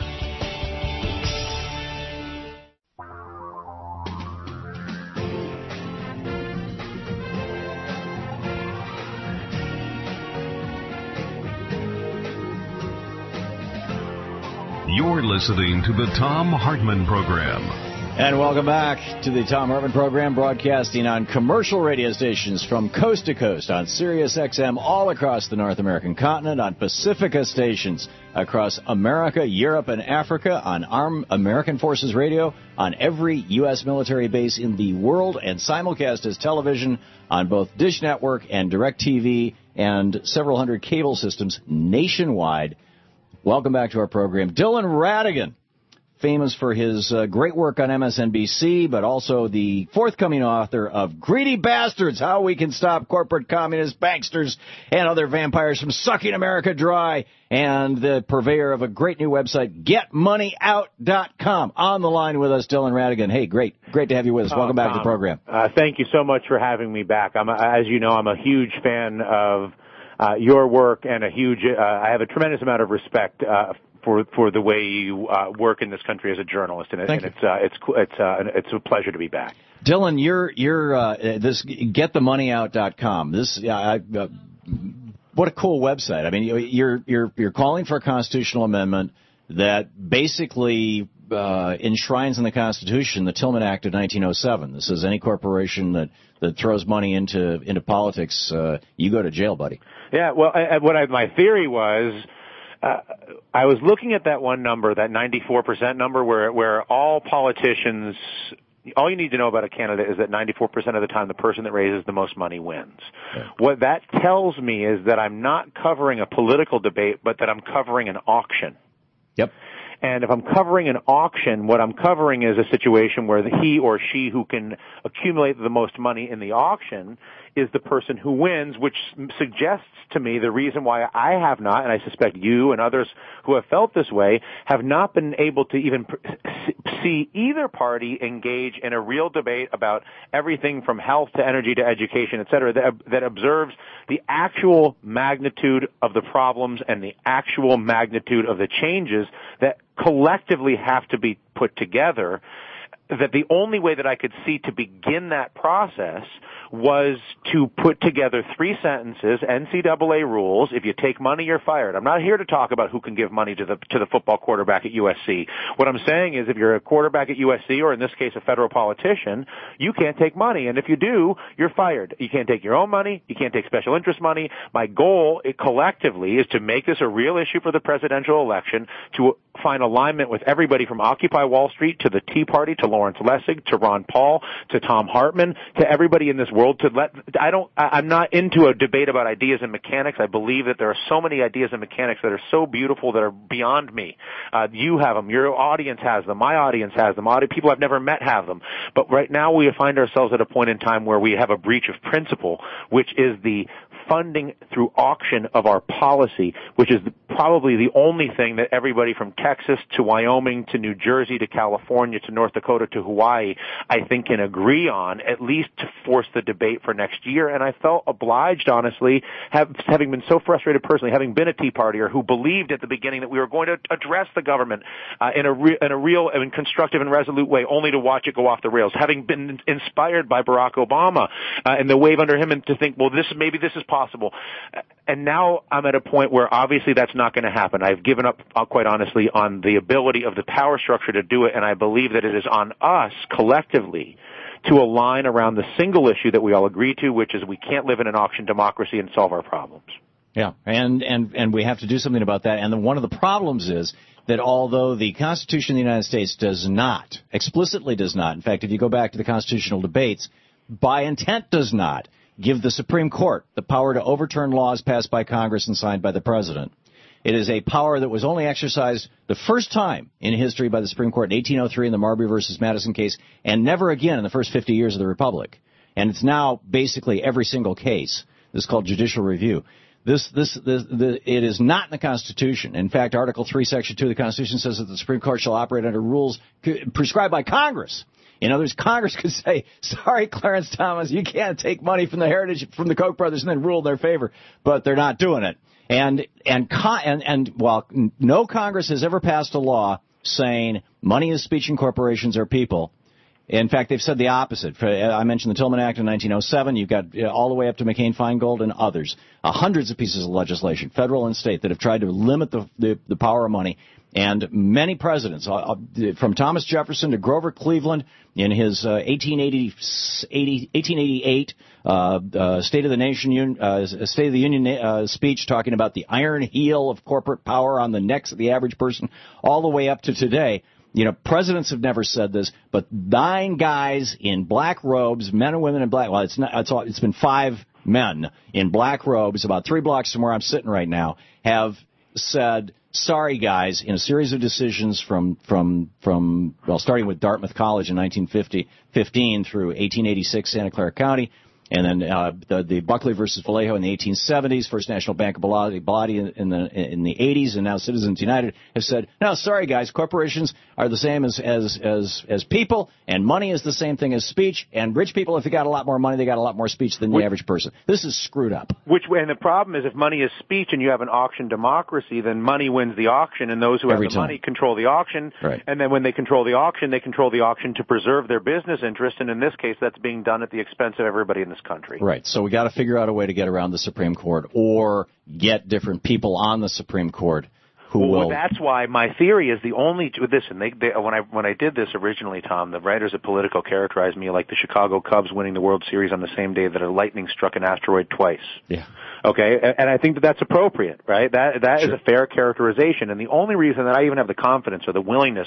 You're listening to the Thom Hartmann Program. And welcome back to the Thom Hartmann Program, broadcasting on commercial radio stations from coast to coast on Sirius XM all across the North American continent, on Pacifica stations across America, Europe, and Africa, on American Forces Radio, on every U.S. military base in the world, and simulcast as television on both Dish Network and DirecTV and several hundred cable systems nationwide. Welcome back to our program. Dylan Ratigan, famous for his great work on MSNBC, but also the forthcoming author of Greedy Bastards, How We Can Stop Corporate Communist Banksters and Other Vampires from Sucking America Dry, and the purveyor of a great new website, GetMoneyOut.com. On the line with us, Dylan Ratigan. Hey, great to have you with us. Welcome back to the program. Thank you so much for having me back. As you know, I'm a huge fan of your work, and I have a tremendous amount of respect for the way you work in this country as a journalist, and it's a pleasure to be back. Dylan, you're this GetTheMoneyOut.com. This what a cool website. I mean, you're calling for a constitutional amendment that basically enshrines in the Constitution the Tillman Act of 1907. This says any corporation that throws money into politics, you go to jail, buddy. Yeah, well, my theory was, I was looking at that one number, that 94% number, where all politicians, all you need to know about a candidate is that 94% of the time the person that raises the most money wins. Yeah. What that tells me is that I'm not covering a political debate, but that I'm covering an auction. Yep. And if I'm covering an auction, what I'm covering is a situation where he or she who can accumulate the most money in the auction is the person who wins, which suggests to me the reason why I have not, and I suspect you and others who have felt this way, have not been able to even see either party engage in a real debate about everything from health to energy to education, et cetera, that observes the actual magnitude of the problems and the actual magnitude of the changes that collectively have to be put together. That the only way that I could see to begin that process was to put together 3 sentences, NCAA rules. If you take money, you're fired. I'm not here to talk about who can give money to the football quarterback at USC. What I'm saying is if you're a quarterback at USC, or in this case a federal politician, you can't take money. And if you do, you're fired. You can't take your own money. You can't take special interest money. My goal collectively is to make this a real issue for the presidential election, to find alignment with everybody from Occupy Wall Street to the Tea Party to Lawrence Lessig to Ron Paul to Thom Hartmann to everybody in this world world I'm not into a debate about ideas and mechanics. I believe that there are so many ideas and mechanics that are so beautiful that are beyond me. You have them. Your audience has them. My audience has them. People I've never met have them. But right now we find ourselves at a point in time where we have a breach of principle, which is the funding through auction of our policy, which is probably the only thing that everybody from Texas to Wyoming to New Jersey to California to North Dakota to Hawaii, I think, can agree on, at least to force the debate for next year. And I felt obliged, honestly, having been so frustrated personally, having been a Tea Partier who believed at the beginning that we were going to address the government in a real and constructive and resolute way, only to watch it go off the rails, having been inspired by Barack Obama and the wave under him, and to think, well, maybe this is possible. And now I'm at a point where obviously that's not going to happen. I've given up, quite honestly, on the ability of the power structure to do it, and I believe that it is on us collectively to align around the single issue that we all agree to, which is we can't live in an auction democracy and solve our problems. Yeah, and we have to do something about that. And one of the problems is that although the Constitution of the United States explicitly does not, in fact, if you go back to the constitutional debates, by intent does not give the Supreme Court the power to overturn laws passed by Congress and signed by the President. It is a power that was only exercised the first time in history by the Supreme Court in 1803 in the Marbury versus Madison case, and never again in the first 50 years of the Republic. And it's now basically every single case. This is called judicial review. It is not in the Constitution. In fact, Article 3, Section 2 of the Constitution says that the Supreme Court shall operate under rules prescribed by Congress. In other words, Congress could say, sorry, Clarence Thomas, you can't take money from the Koch brothers and then rule in their favor, but they're not doing it. And while no Congress has ever passed a law saying money is speech and corporations are people, in fact, they've said the opposite. I mentioned the Tillman Act in 1907. You've got all the way up to McCain-Feingold and others, hundreds of pieces of legislation, federal and state, that have tried to limit the power of money. And many presidents, from Thomas Jefferson to Grover Cleveland in his 1888 State of the Union speech, talking about the iron heel of corporate power on the necks of the average person, all the way up to today. You know, presidents have never said this, but 9 guys in black robes, men and women in black. Well, it's been 5 men in black robes, about 3 blocks from where I'm sitting right now, have said, sorry, guys, in a series of decisions from starting with Dartmouth College in 1915 through 1886, Santa Clara County, and then the Buckley versus Vallejo in the 1870s, First National Bank of Bilotti in the 80s, and now Citizens United have said, no, sorry, guys, corporations are the same as people, and money is the same thing as speech, and rich people, if they got a lot more money, they got a lot more speech than the average person. This is screwed up. And the problem is, if money is speech and you have an auction democracy, then money wins the auction, and those who have the money control the auction. Right. And then when they control the auction to preserve their business interest, and in this case, that's being done at the expense of everybody in this country. Right. So we got to figure out a way to get around the Supreme Court, or get different people on the Supreme Court who will. Well, that's why my theory is the only. Listen, when I did this originally, Tom, the writers at Politico characterized me like the Chicago Cubs winning the World Series on the same day that a lightning struck an asteroid twice. Yeah. Okay, and I think that's appropriate, right? That is a fair characterization, and the only reason that I even have the confidence or the willingness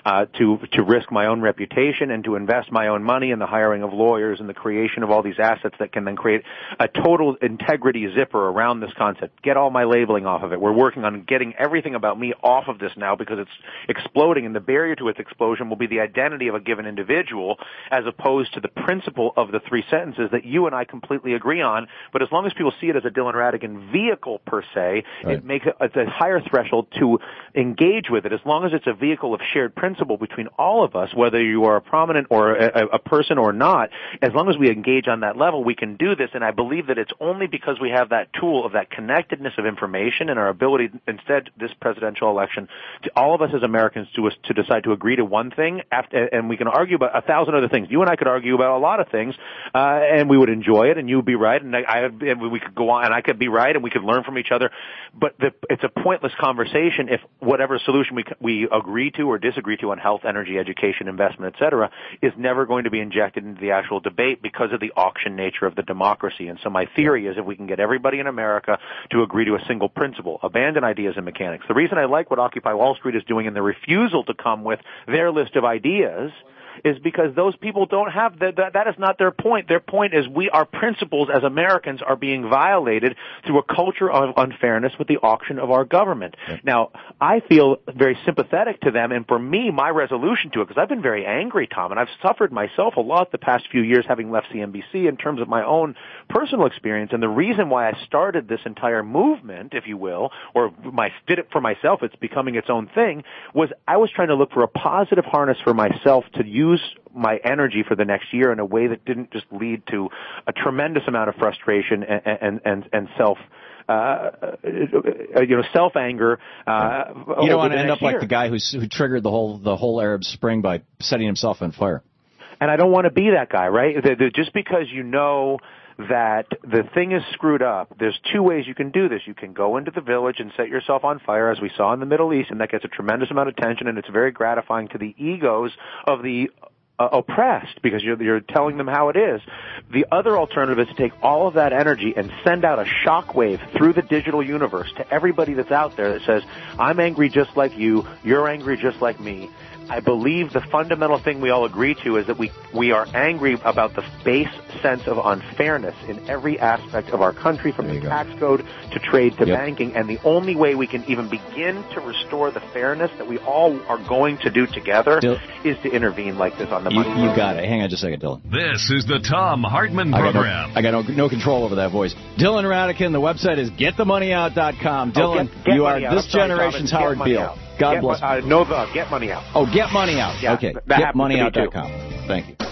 to risk my own reputation and to invest my own money in the hiring of lawyers and the creation of all these assets that can then create a total integrity zipper around this concept. Get all my labeling off of it. We're working on getting everything about me off of this now because it's exploding, and the barrier to its explosion will be the identity of a given individual as opposed to the principle of the 3 sentences that you and I completely agree on. But as long as people see it as a Dylan Ratigan vehicle per se, right, it makes it a higher threshold to engage with it. As long as it's a vehicle of shared principle between all of us, whether you are a prominent or a person or not, as long as we engage on that level, we can do this. And I believe that it's only because we have that tool of that connectedness of information and our ability, instead, this presidential election, to all of us as Americans to decide to agree to one thing, and we can argue about 1,000 other things. You and I could argue about a lot of things, and we would enjoy it, and you would be right, and we could go on, and I could be right, and we could learn from each other. But it's a pointless conversation if whatever solution we agree to or disagree to on health, energy, education, investment, et cetera, is never going to be injected into the actual debate because of the auction nature of the democracy. And so my theory is if we can get everybody in America to agree to a single principle, abandon ideas and mechanics. The reason I like what Occupy Wall Street is doing in the refusal to come with their list of ideas is because those people don't have that is not their point. Their point is our principles as Americans are being violated through a culture of unfairness with the auction of our government. Now, I feel very sympathetic to them, and for me, my resolution to it, because I've been very angry, Tom, and I've suffered myself a lot the past few years having left CNBC in terms of my own personal experience, and the reason why I started this entire movement, if you will, or did it for myself, it's becoming its own thing, was I was trying to look for a positive harness for myself to use my energy for the next year in a way that didn't just lead to a tremendous amount of frustration and self self-anger. You don't want to end up like the guy who triggered the whole Arab Spring by setting himself on fire. And I don't want to be that guy, right? Just because you know that the thing is screwed up, there's two ways you can do this. You can go into the village and set yourself on fire, as we saw in the Middle East, and that gets a tremendous amount of attention, and it's very gratifying to the egos of the oppressed, because you're telling them how it is. The other alternative is to take all of that energy and send out a shockwave through the digital universe to everybody that's out there that says, I'm angry just like you, you're angry just like me. I believe the fundamental thing we all agree to is that we are angry about the base sense of unfairness in every aspect of our country, from the tax code to trade to banking, and the only way we can even begin to restore the fairness that we all are going to do together is to intervene like this on the money. You got it. Hang on just a second, Dylan. This is the Tom Hartman Program. I got no control over that voice. Dylan Ratican, the website is getthemoneyout.com. Dylan, you are this generation's Howard Beale. God bless. Get Money Out. Oh, Get Money Out. Yeah, okay. Getmoneyout.com. Thank you.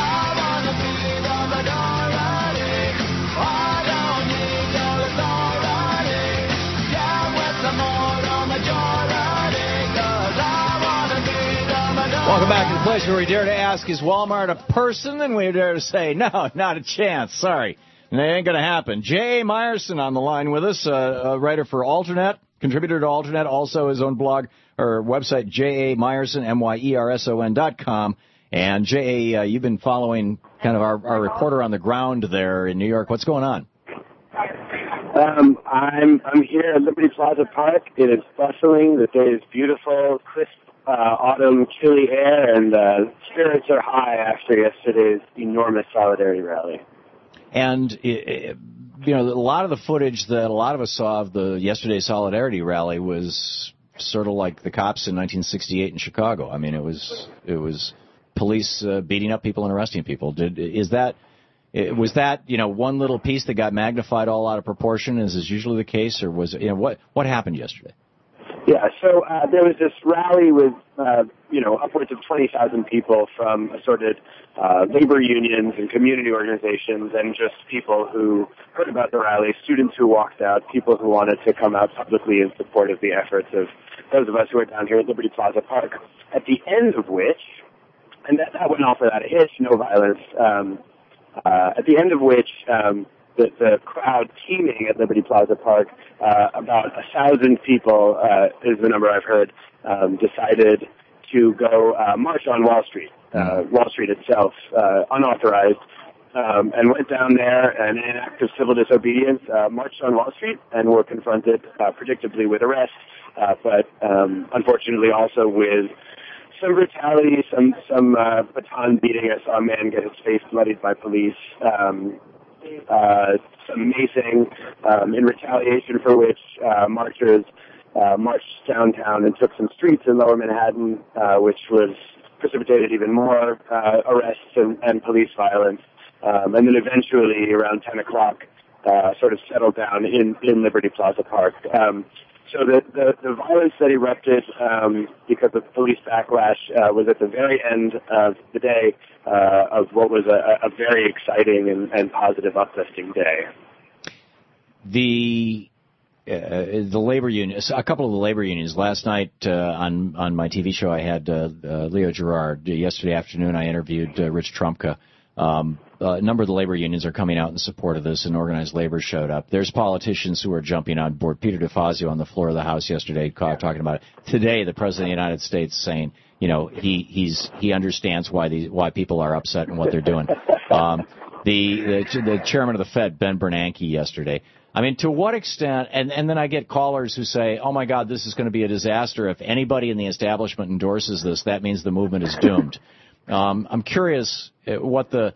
Welcome back to the place where we dare to ask, is Walmart a person? And we dare to say, no, not a chance. Sorry. And it ain't going to happen. J.A. Meyerson on the line with us, a writer for Alternet, contributor to Alternet, also his own blog or website, J.A. Meyerson, MYERSON.com. And J.A., you've been following kind of our reporter on the ground there in New York. What's going on? I'm here at Liberty Plaza Park. It is bustling. The day is beautiful, crisp autumn, chilly air, and spirits are high after yesterday's enormous solidarity rally. And a lot of the footage that a lot of us saw of the yesterday's solidarity rally was sort of like the cops in 1968 in Chicago. I mean, it was police beating up people and arresting people. Was that one little piece that got magnified all out of proportion, as is usually the case, or was what happened yesterday? Yeah, so there was this rally with upwards of 20,000 people from assorted labor unions and community organizations, and just people who heard about the rally, students who walked out, people who wanted to come out publicly in support of the efforts of those of us who are down here at Liberty Plaza Park. At the end of which, and that went off without a hitch, no violence. At the end of which, the crowd teeming at Liberty Plaza Park, about 1,000 people is the number I've heard, decided to go march on Wall Street, Wall Street itself, unauthorized, and went down there and in an act of civil disobedience marched on Wall Street and were confronted predictably with arrest, but unfortunately also with some brutality, some baton beating. I saw a man get his face bloodied by police. Some macing, in retaliation for which marchers marched downtown and took some streets in Lower Manhattan, which was precipitated even more arrests and police violence. And then eventually, around 10 o'clock, sort of settled down in Liberty Plaza Park. So the violence that erupted because of police backlash was at the very end of the day of what was a very exciting and positive, uplifting day. The labor unions, a couple of the labor unions. Last night on my TV show, I had Leo Gerard. Yesterday afternoon, I interviewed Rich Trumka. A number of the labor unions are coming out in support of this, and organized labor showed up. There's politicians who are jumping on board. Peter DeFazio on the floor of the House yesterday talking about it. Today, the President of the United States saying, he understands why people are upset and what they're doing. The chairman of the Fed, Ben Bernanke, yesterday. I mean, to what extent, and then I get callers who say, oh, my God, this is going to be a disaster. If anybody in the establishment endorses this, that means the movement is doomed. I'm curious what the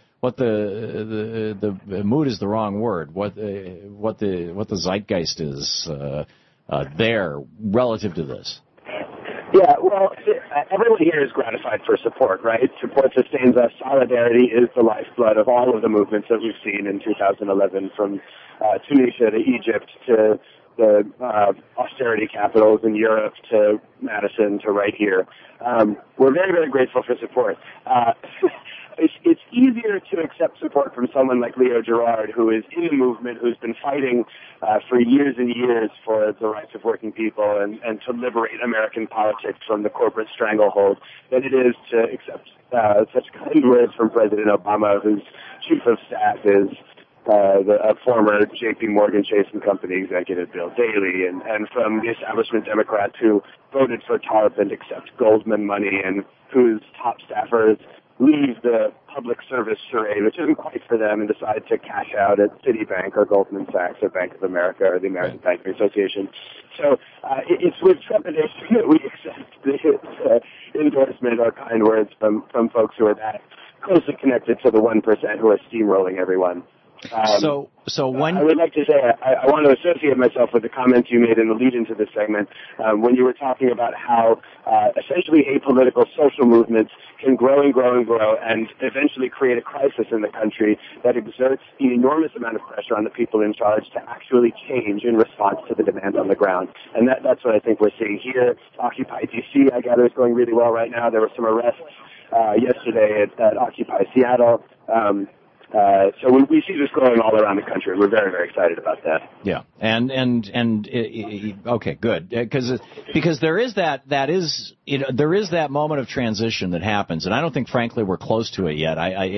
mood is the wrong word. What the zeitgeist is there relative to this. Yeah, well, everyone here is gratified for support, right? Support sustains us. Solidarity is the lifeblood of all of the movements that we've seen in 2011, from Tunisia to Egypt to the austerity capitals in Europe to Madison to right here. We're very, very grateful for support. It's easier to accept support from someone like Leo Gerard, who is in the movement, who's been fighting for years and years for the rights of working people and to liberate American politics from the corporate stranglehold, than it is to accept such kind words from President Obama, whose chief of staff is the former J.P. Morgan Chase & Company executive Bill Daley, and from the establishment Democrats who voted for TARP and accept Goldman money, and whose top staffers leave the public service charade, which isn't quite for them, and decide to cash out at Citibank or Goldman Sachs or Bank of America or the American Banking Association. So it's with trepidation that we accept this endorsement or kind words from folks who are that closely connected to the 1% who are steamrolling everyone. So when I would like to say I want to associate myself with the comments you made in the lead into this segment when you were talking about how essentially apolitical social movements can grow and grow and grow and eventually create a crisis in the country that exerts an enormous amount of pressure on the people in charge to actually change in response to the demand on the ground. And that's what I think we're seeing here. Occupy DC, I gather, is going really well right now. There were some arrests yesterday at Occupy Seattle. So we see this growing all around the country. We're very, very excited about that. Yeah, okay, good, because there is that moment of transition that happens, and I don't think, frankly, we're close to it yet.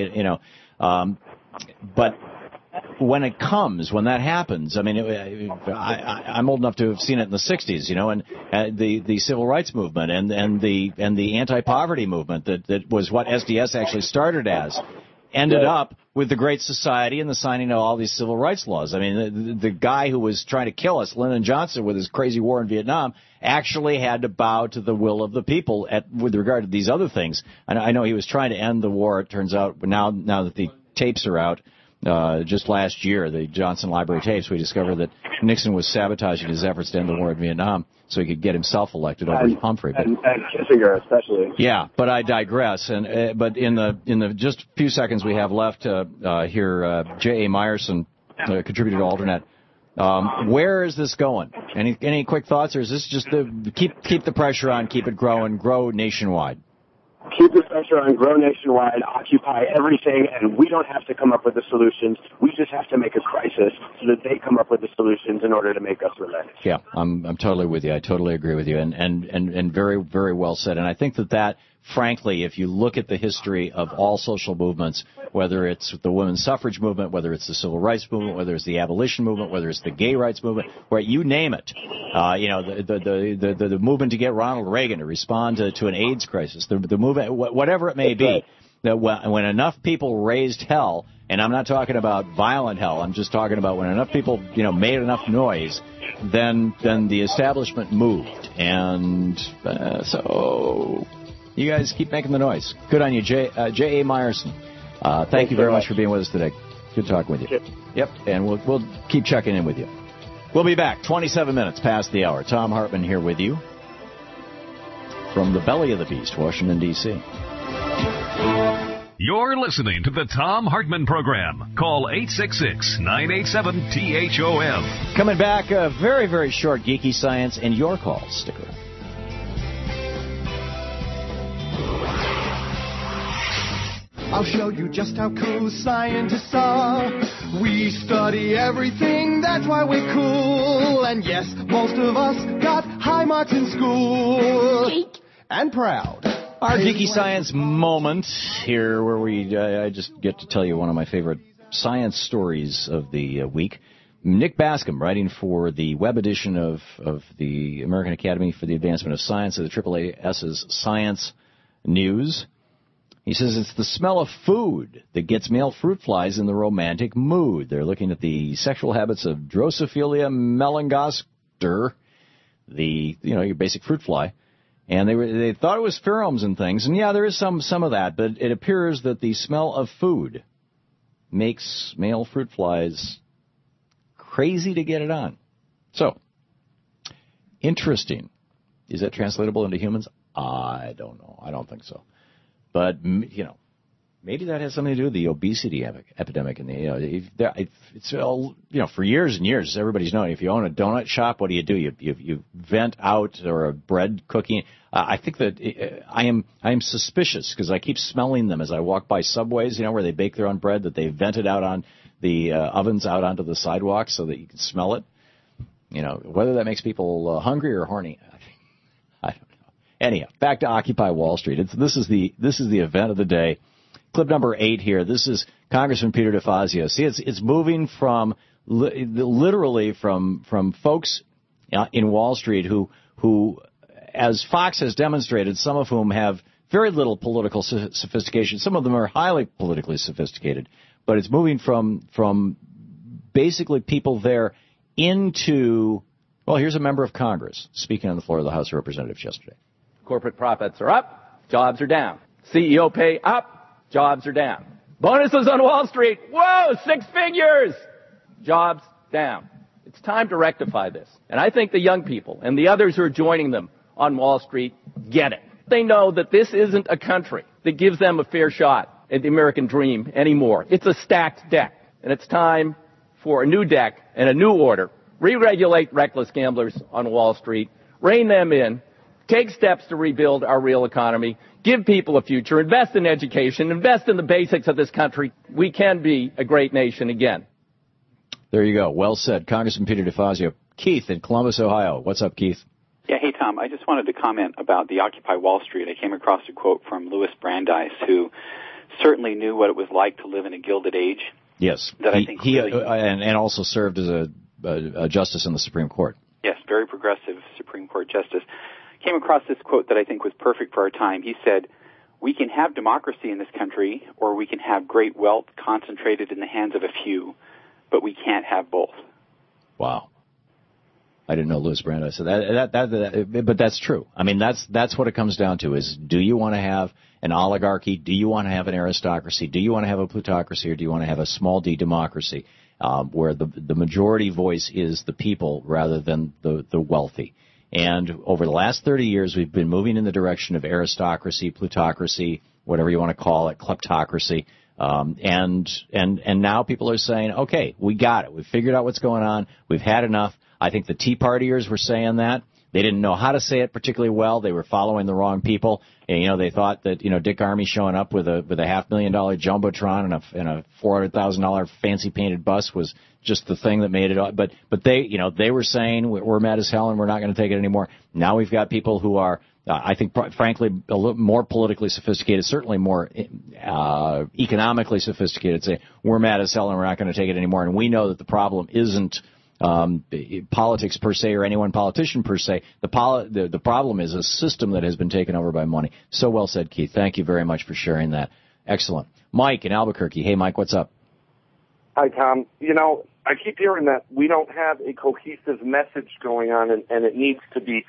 But when it comes, when that happens, I mean, I'm old enough to have seen it in the '60s, and the civil rights movement and the anti-poverty movement that was what SDS actually started as. Ended up with the Great Society and the signing of all these civil rights laws. I mean, the guy who was trying to kill us, Lyndon Johnson, with his crazy war in Vietnam, actually had to bow to the will of the people with regard to these other things. And I know he was trying to end the war. It turns out now that the tapes are out, just last year, the Johnson Library tapes, we discovered that Nixon was sabotaging his efforts to end the war in Vietnam so he could get himself elected over Humphrey. And Kissinger especially. Yeah, but I digress. But in the just few seconds we have left here, J.A. Meyerson, contributor to Alternet. Where is this going? Any quick thoughts, or is this just keep the pressure on, keep it growing, grow nationwide? Keep the pressure on, grow nationwide, occupy everything, and we don't have to come up with the solutions. We just have to make a crisis so that they come up with the solutions in order to make us relent. Yeah, I'm totally with you. I totally agree with you, and very, very well said. And I think that, frankly, if you look at the history of all social movements, whether it's the women's suffrage movement, whether it's the civil rights movement, whether it's the abolition movement, whether it's the gay rights movement, where you name it, the movement to get Ronald Reagan to respond to an AIDS crisis, the movement, whatever it may be, that when enough people raised hell, and I'm not talking about violent hell, I'm just talking about when enough people, made enough noise, then the establishment moved, and so you guys keep making the noise. Good on you, J.A. Meyerson. Thank you very much for being with us today. Good talking with you. Yep, and we'll keep checking in with you. We'll be back 27 minutes past the hour. Thom Hartmann here with you from the belly of the beast, Washington, D.C. You're listening to the Thom Hartmann Program. Call 866-987-THOM. Coming back, a very, very short Geeky Science and your call. Stick around. I'll show you just how cool scientists are. We study everything, that's why we're cool. And yes, most of us got high marks in school. Geek. And proud. Our Geeky Science moment here, where I just get to tell you one of my favorite science stories of the week. Nick Bascom, writing for the web edition of the American Academy for the Advancement of Science, of the AAAS's Science News. He says it's the smell of food that gets male fruit flies in the romantic mood. They're looking at the sexual habits of Drosophila melanogaster, your basic fruit fly. And they thought it was pheromones and things. And, yeah, there is some of that. But it appears that the smell of food makes male fruit flies crazy to get it on. So, interesting. Is that translatable into humans? I don't know. I don't think so. But, you know, maybe that has something to do with the obesity epidemic. And it's all, you know, for years and years, everybody's known, if you own a donut shop, what do? You vent out, or a bread cooking. I think that I am suspicious, because I keep smelling them as I walk by Subways, you know, where they bake their own bread, that they vented out on the ovens out onto the sidewalk so that you can smell it. You know, whether that makes people hungry or horny, I don't know. Anyhow, back to Occupy Wall Street. This is the event of the day. Clip number 8 here. This is Congressman Peter DeFazio. See, it's moving from literally from folks in Wall Street who, as Fox has demonstrated, some of whom have very little political sophistication. Some of them are highly politically sophisticated. But it's moving from basically people there into, well, here's a member of Congress speaking on the floor of the House of Representatives yesterday. Corporate profits are up, jobs are down. CEO pay up, jobs are down. Bonuses on Wall Street, whoa, 6 figures, jobs down. It's time to rectify this. And I think the young people and the others who are joining them on Wall Street get it. They know that this isn't a country that gives them a fair shot at the American dream anymore. It's a stacked deck. And it's time for a new deck and a new order. Re-regulate reckless gamblers on Wall Street. Rein them in. Take steps to rebuild our real economy. Give people a future. Invest in education. Invest in the basics of this country. We can be a great nation again. There you go. Well said. Congressman Peter DeFazio. Keith in Columbus, Ohio. What's up, Keith? Yeah, hey, Tom. I just wanted to comment about the Occupy Wall Street. I came across a quote from Louis Brandeis, who certainly knew what it was like to live in a Gilded Age. Yes. That I think and also served as a justice in the Supreme Court. Yes, very progressive Supreme Court justice. Came across this quote that I think was perfect for our time. He said, "We can have democracy in this country, or we can have great wealth concentrated in the hands of a few, but we can't have both." Wow. I didn't know Louis Brandeis. So but that's true. I mean, that's what it comes down to is, do you want to have an oligarchy? Do you want to have an aristocracy? Do you want to have a plutocracy, or do you want to have a small d democracy, where the majority voice is the people rather than the wealthy? And over the last 30 years, we've been moving in the direction of aristocracy, plutocracy, whatever you want to call it, kleptocracy. And now people are saying, okay, we got it. We've figured out what's going on. We've had enough. I think the Tea Partiers were saying that. They didn't know how to say it particularly well. They were following the wrong people. And, you know, they thought that, you know, Dick Armey showing up with a $500,000 Jumbotron and a $400,000 fancy painted bus was just the thing that made it all. But they, you know, they were saying we're mad as hell and we're not going to take it anymore. Now we've got people who are, I think, frankly, a little more politically sophisticated, certainly more economically sophisticated, say we're mad as hell and we're not going to take it anymore. And we know that the problem isn't politics per se or any one politician per se. The problem is a system that has been taken over by money. So well said, Keith. Thank you very much for sharing that. Excellent. Mike in Albuquerque. Hey, Mike, what's up? Hi, Tom. You know, I keep hearing that we don't have a cohesive message going on, and it needs to be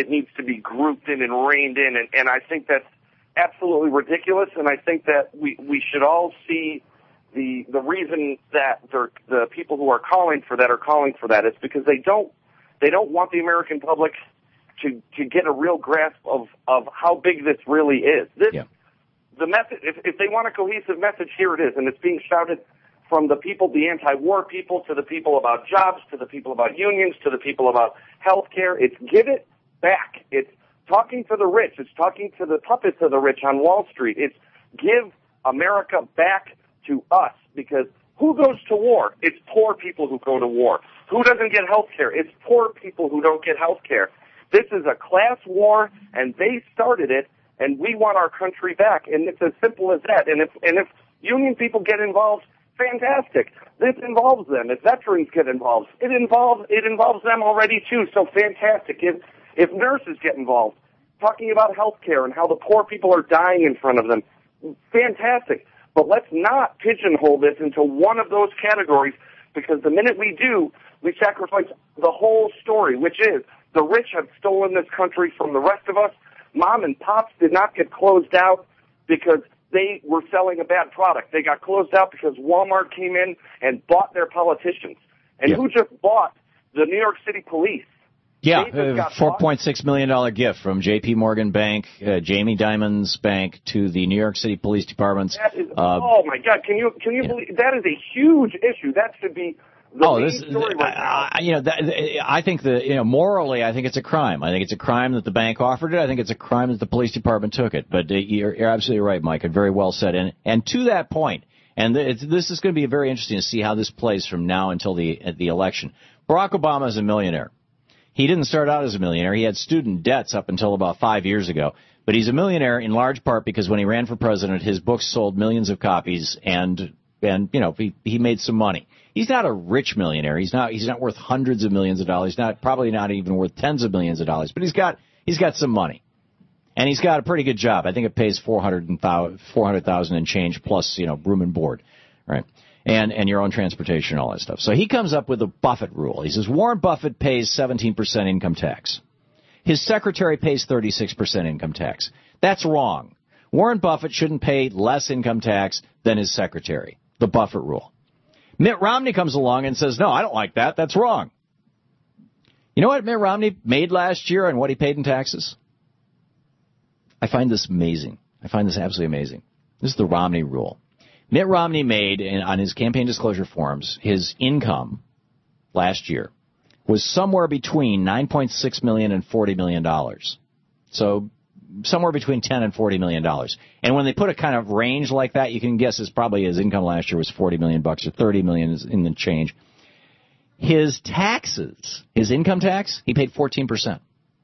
grouped in and reined in, and I think that's absolutely ridiculous, and I think that we should all see the reason that the people who are calling for that is because they don't want the American public to get a real grasp of how big this really is. The message, if they want a cohesive message, here it is, and it's being shouted from the people, the anti-war people, to the people about jobs, to the people about unions, to the people about health care. It's give it back. It's talking to the rich. It's talking to the puppets of the rich on Wall Street. It's give America back to us, because who goes to war? It's poor people who go to war. Who doesn't get health care? It's poor people who don't get health care. This is a class war, and they started it, and we want our country back, and it's as simple as that. And if union people get involved, fantastic. This involves them. If veterans get involved, it involves them already too. So fantastic. If nurses get involved, talking about health care and how the poor people are dying in front of them, fantastic. But let's not pigeonhole this into one of those categories, because the minute we do, we sacrifice the whole story, which is the rich have stolen this country from the rest of us. mom and pops did not get closed out because they were selling a bad product. They got closed out because Walmart came in and bought their politicians. And who just bought the New York City police? Yeah, $4.6 million gift from J.P. Morgan Bank, Jamie Dimon's bank, to the New York City Police Departments. That is, oh my God! Can you believe that is a huge issue? That should be the main story right now. I think morally, I think it's a crime. I think it's a crime that the bank offered it. I think it's a crime that the police department took it. But you're absolutely right, Mike. And very well said. And to that point, and this is going to be very interesting to see how this plays from now until the election. Barack Obama is a millionaire. He didn't start out as a millionaire. He had student debts up until about 5 years ago. But he's a millionaire in large part because when he ran for president, his books sold millions of copies, and he made some money. He's not a rich millionaire. He's not worth hundreds of millions of dollars. Probably not even worth tens of millions of dollars. But he's got some money, and he's got a pretty good job. I think it pays $400,000 and change plus room and board, right? And your own transportation and all that stuff. So he comes up with the Buffett rule. He says Warren Buffett pays 17% income tax. His secretary pays 36% income tax. That's wrong. Warren Buffett shouldn't pay less income tax than his secretary. The Buffett rule. Mitt Romney comes along and says, no, I don't like that. That's wrong. You know what Mitt Romney made last year and what he paid in taxes? I find this amazing. I find this absolutely amazing. This is the Romney rule. Mitt Romney made, on his campaign disclosure forms, his income last year was somewhere between $9.6 million and $40 million. So somewhere between $10 and $40 million. And when they put a kind of range like that, you can guess probably his income last year was $40 million or $30 million in the change. His taxes, his income tax, he paid 14%.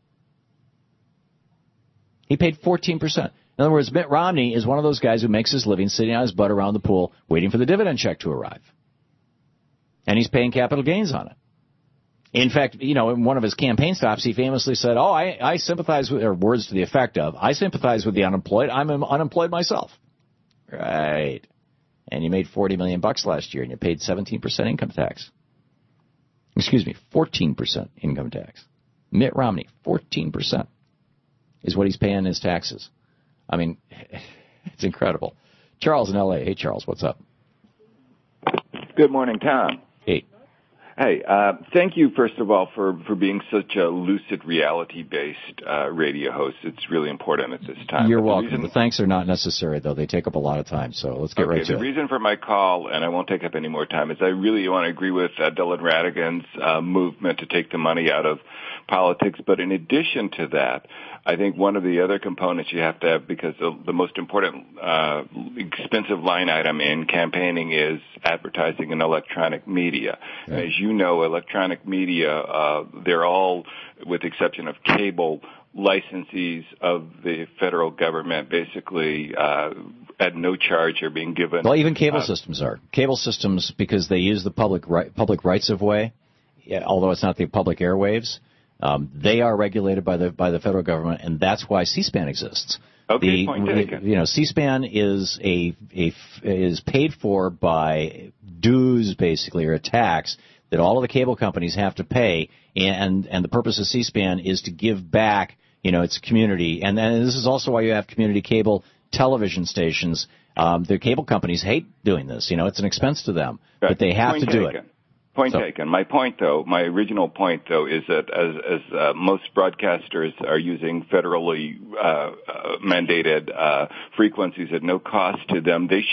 He paid 14%. In other words, Mitt Romney is one of those guys who makes his living sitting on his butt around the pool waiting for the dividend check to arrive. And he's paying capital gains on it. In fact, in one of his campaign stops, he famously said, I sympathize with, or words to the effect of, I sympathize with the unemployed. I'm unemployed myself. Right. And you made $40 million last year, and you paid 17% income tax. Excuse me, 14% income tax. Mitt Romney, 14% is what he's paying his taxes. I mean, it's incredible. Charles in L.A. Hey, Charles, what's up? Good morning, Tom. Hey. Hey, thank you, first of all, for being such a lucid, reality-based radio host. It's really important at this time. You're welcome. The thanks are not necessary, though. They take up a lot of time, so let's get right to it. The reason for my call, and I won't take up any more time, is I really want to agree with Dylan Ratigan's movement to take the money out of politics. But in addition to that, I think one of the other components you have to have, because the most important expensive line item in campaigning is advertising and electronic media. Right. As you know, electronic media, they're all, with the exception of cable, licensees of the federal government, basically at no charge are being given. Well, even cable systems are. Cable systems, because they use the public rights of way, although it's not the public airwaves. They are regulated by the federal government, and that's why C-SPAN exists. Okay, point taken. C-SPAN is paid for by dues, basically, or a tax that all of the cable companies have to pay, and the purpose of C-SPAN is to give back, its community. And then this is also why you have community cable television stations. The cable companies hate doing this. It's an expense to them, but they have to do it. Point taken. My original point, though, is that as most broadcasters are using federally mandated frequencies at no cost to them, they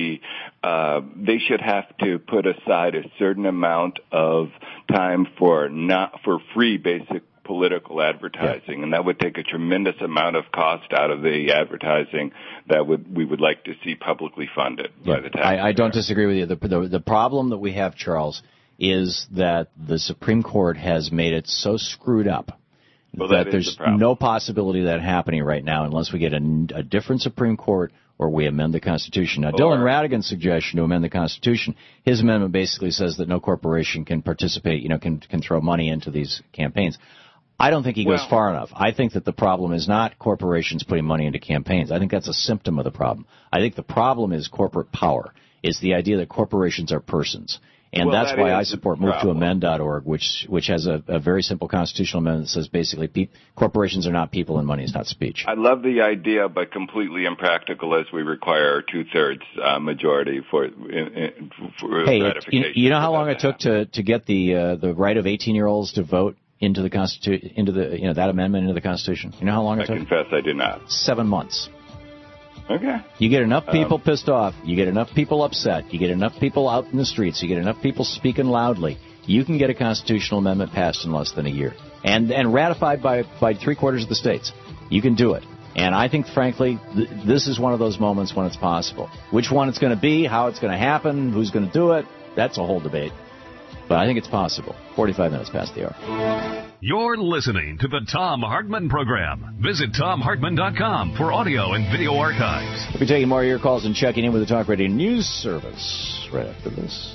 should have to put aside a certain amount of time for free basic political advertising, and that would take a tremendous amount of cost out of the advertising that we would like to see publicly funded by the taxpayer. I don't disagree with you. The problem that we have, Charles, is that the Supreme Court has made it so screwed up that there's no possibility of that happening right now unless we get a different Supreme Court or we amend the Constitution. Now, Dylan Ratigan's suggestion to amend the Constitution, his amendment basically says that no corporation can participate, can throw money into these campaigns. I don't think he goes far enough. I think that the problem is not corporations putting money into campaigns. I think that's a symptom of the problem. I think the problem is corporate power. It's the idea that corporations are persons. And that's why I support MoveToAmend.org, which has a very simple constitutional amendment that says basically corporations are not people and money is not speech. I love the idea, but completely impractical as we require a 2/3 majority for ratification. You know how long it took to get the right of 18-year-olds to vote into the that amendment into the Constitution? You know how long it took? I confess I did not. 7 months. Okay. You get enough people pissed off, you get enough people upset, you get enough people out in the streets, you get enough people speaking loudly, you can get a constitutional amendment passed in less than a year. And ratified by 3/4 of the states. You can do it. And I think, frankly, this is one of those moments when it's possible. Which one it's going to be, how it's going to happen, who's going to do it, that's a whole debate. But I think it's possible. 45 minutes past the hour. You're listening to the Thom Hartmann Program. Visit ThomHartmann.com for audio and video archives. We'll be taking more of your calls and checking in with the Talk Radio News Service right after this.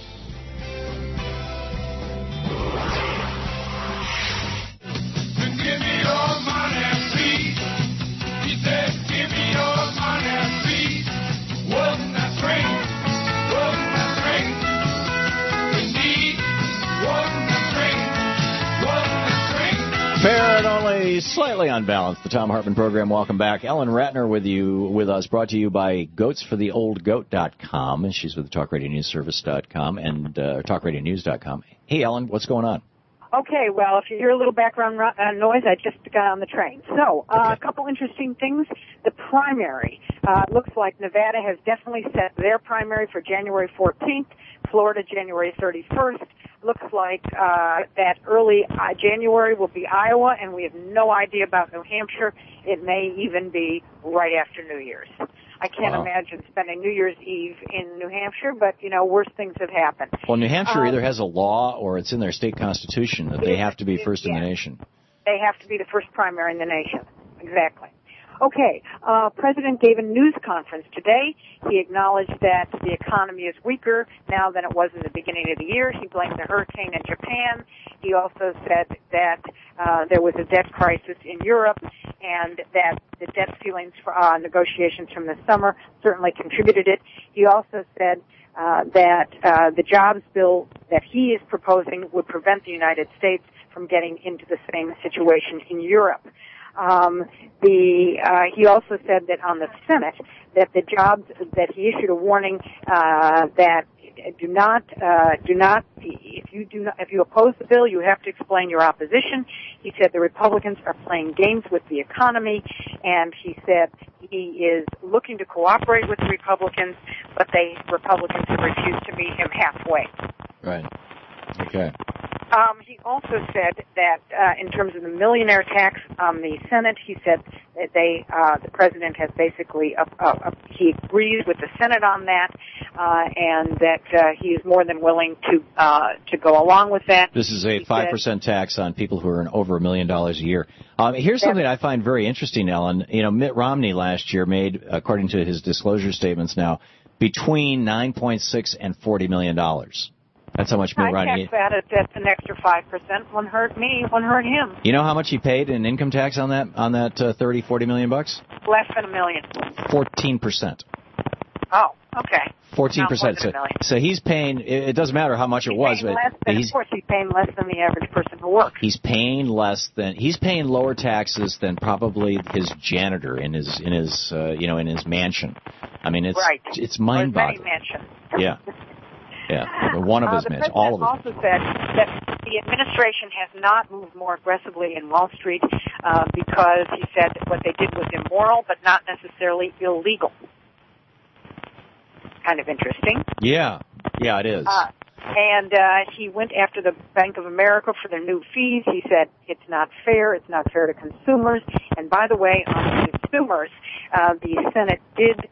Give me your money, please. He said, give me your money, please. Wasn't that strange? Wasn't that strange? Indeed, wasn't that strange? Wasn't that strange? Fair and only slightly unbalanced. The Thom Hartmann Program. Welcome back. Ellen Ratner with us, brought to you by GoatsForTheOldGoat.com. And she's with the TalkRadioNewsService.com and TalkRadioNews.com. Hey, Ellen, what's going on? Okay, well, if you hear a little background noise, I just got on the train. So, a couple interesting things. The primary. Looks like Nevada has definitely set their primary for January 14th, Florida January 31st. Looks like that early January will be Iowa, and we have no idea about New Hampshire. It may even be right after New Year's. I can't imagine spending New Year's Eve in New Hampshire, but, worse things have happened. Well, New Hampshire either has a law or it's in their state constitution that they have to be first in the nation. They have to be the first primary in the nation. Exactly. Okay, President gave a news conference today. He acknowledged that the economy is weaker now than it was in the beginning of the year. He blamed the hurricane in Japan. He also said that there was a debt crisis in Europe and that the debt ceilings for negotiations from the summer certainly contributed it. He also said that the jobs bill that he is proposing would prevent the United States from getting into the same situation in Europe. He also said that on the Senate that the jobs that he issued a warning that do not if you oppose the bill you have to explain your opposition. He said the Republicans are playing games with the economy, and he said he is looking to cooperate with the Republicans, but Republicans have refused to meet him halfway. Right. Okay. He also said that in terms of the millionaire tax on the Senate, he said that the president has basically he agrees with the Senate on that, and that he is more than willing to go along with that. This is a 5% tax on people who earn over $1 million a year. Here's something I find very interesting, Ellen. Mitt Romney last year made, according to his disclosure statements now, between $9.6 and $40 million. That's how much Mitt Romney. I tax that at an extra 5%. One hurt me, one hurt him. You know how much he paid in income tax on that $30-40 million bucks? Less than $1 million. 14%. Oh, okay. 14%. So he's paying. It doesn't matter how much it was, but of course he's paying less than the average person who works. He's paying lower taxes than probably his janitor in his mansion. I mean, it's mind-boggling. Mansion. Yeah. Yeah, one of his men, all of his. The president also said that the administration has not moved more aggressively in Wall Street because he said that what they did was immoral, but not necessarily illegal. Kind of interesting. Yeah, it is. And he went after the Bank of America for their new fees. He said it's not fair to consumers. And by the way, on consumers, the Senate did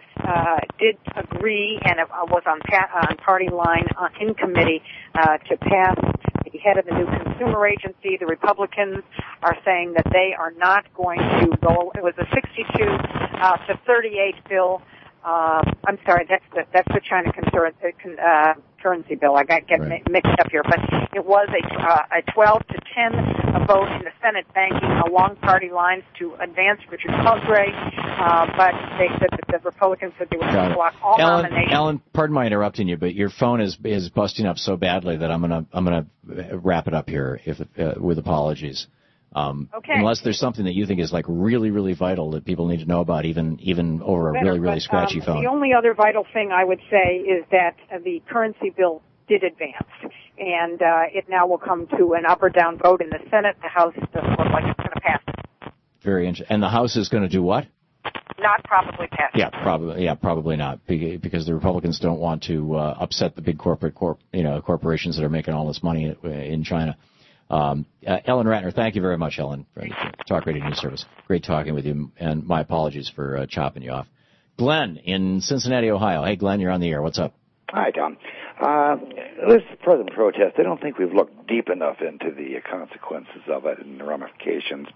agree and it was on party line in committee to pass the head of the new consumer agency. The Republicans are saying that they are not going to go. It was a 62 to 38 bill. I'm sorry, that's the China currency bill. I get mixed up here, but it was a 12 to 10 vote in the Senate banking along party lines to advance Richard Cosgray, but they said that the Republicans said they would block all nominations. Ellen, pardon my interrupting you, but your phone is busting up so badly that I'm gonna wrap it up here with apologies. Okay. Unless there's something that you think is like really, really vital that people need to know about, even over a really, really scratchy phone. The only other vital thing I would say is that the currency bill did advance, and it now will come to an up or down vote in the Senate. The House doesn't look like it's going to pass. Very interesting. And the House is going to do what? Not probably pass. Yeah, probably not, because the Republicans don't want to upset the big corporations that are making all this money in China. Ellen Ratner, thank you very much, Ellen, for the Talk Radio News Service. Great talking with you, and my apologies for chopping you off. Glenn in Cincinnati, Ohio. Hey, Glenn, you're on the air. What's up? Hi, Tom. This present protest, I don't think we've looked deep enough into the consequences of it and the ramifications.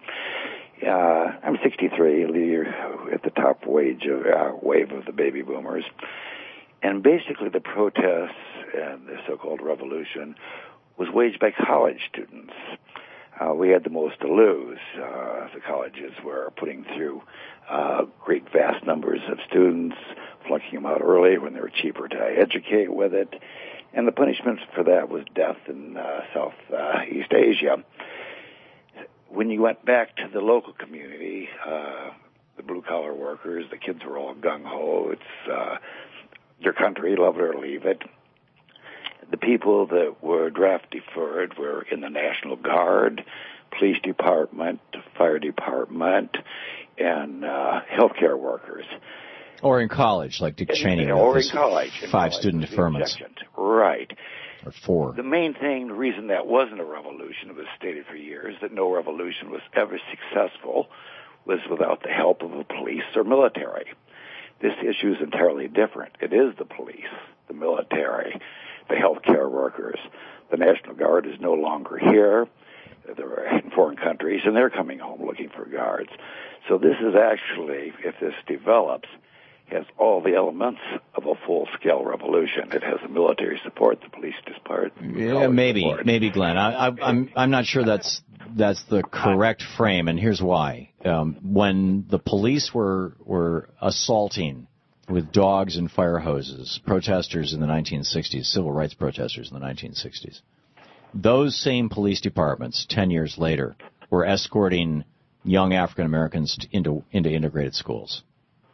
I'm 63, at the top wave of the baby boomers. And basically the protests and the so-called revolution was waged by college students. We had the most to lose. The colleges were putting through great vast numbers of students, flunking them out early when they were cheaper to educate with it. And the punishment for that was death in Southeast Asia. When you went back to the local community, the blue-collar workers, the kids were all gung-ho. It's their country, love it or leave it. The people that were draft deferred were in the National Guard, police department, fire department, and healthcare workers. Or in college, like Dick Cheney. Or in college. Five student deferments. Right. Or 4. The main thing, the reason that wasn't a revolution, it was stated for years, that no revolution was ever successful, was without the help of a police or military. This issue is entirely different. It is the police, the military, the healthcare workers. The National Guard is no longer here. They're in foreign countries, and they're coming home looking for guards. So this is actually, if this develops, has all the elements of a full-scale revolution. It has the military support, the police support. Yeah, maybe, Glenn. I'm not sure that's the correct frame, and here's why. When the police were assaulting with dogs and fire hoses protesters in the 1960s, civil rights protesters in the 1960s, those same police departments 10 years later were escorting young African Americans into integrated schools.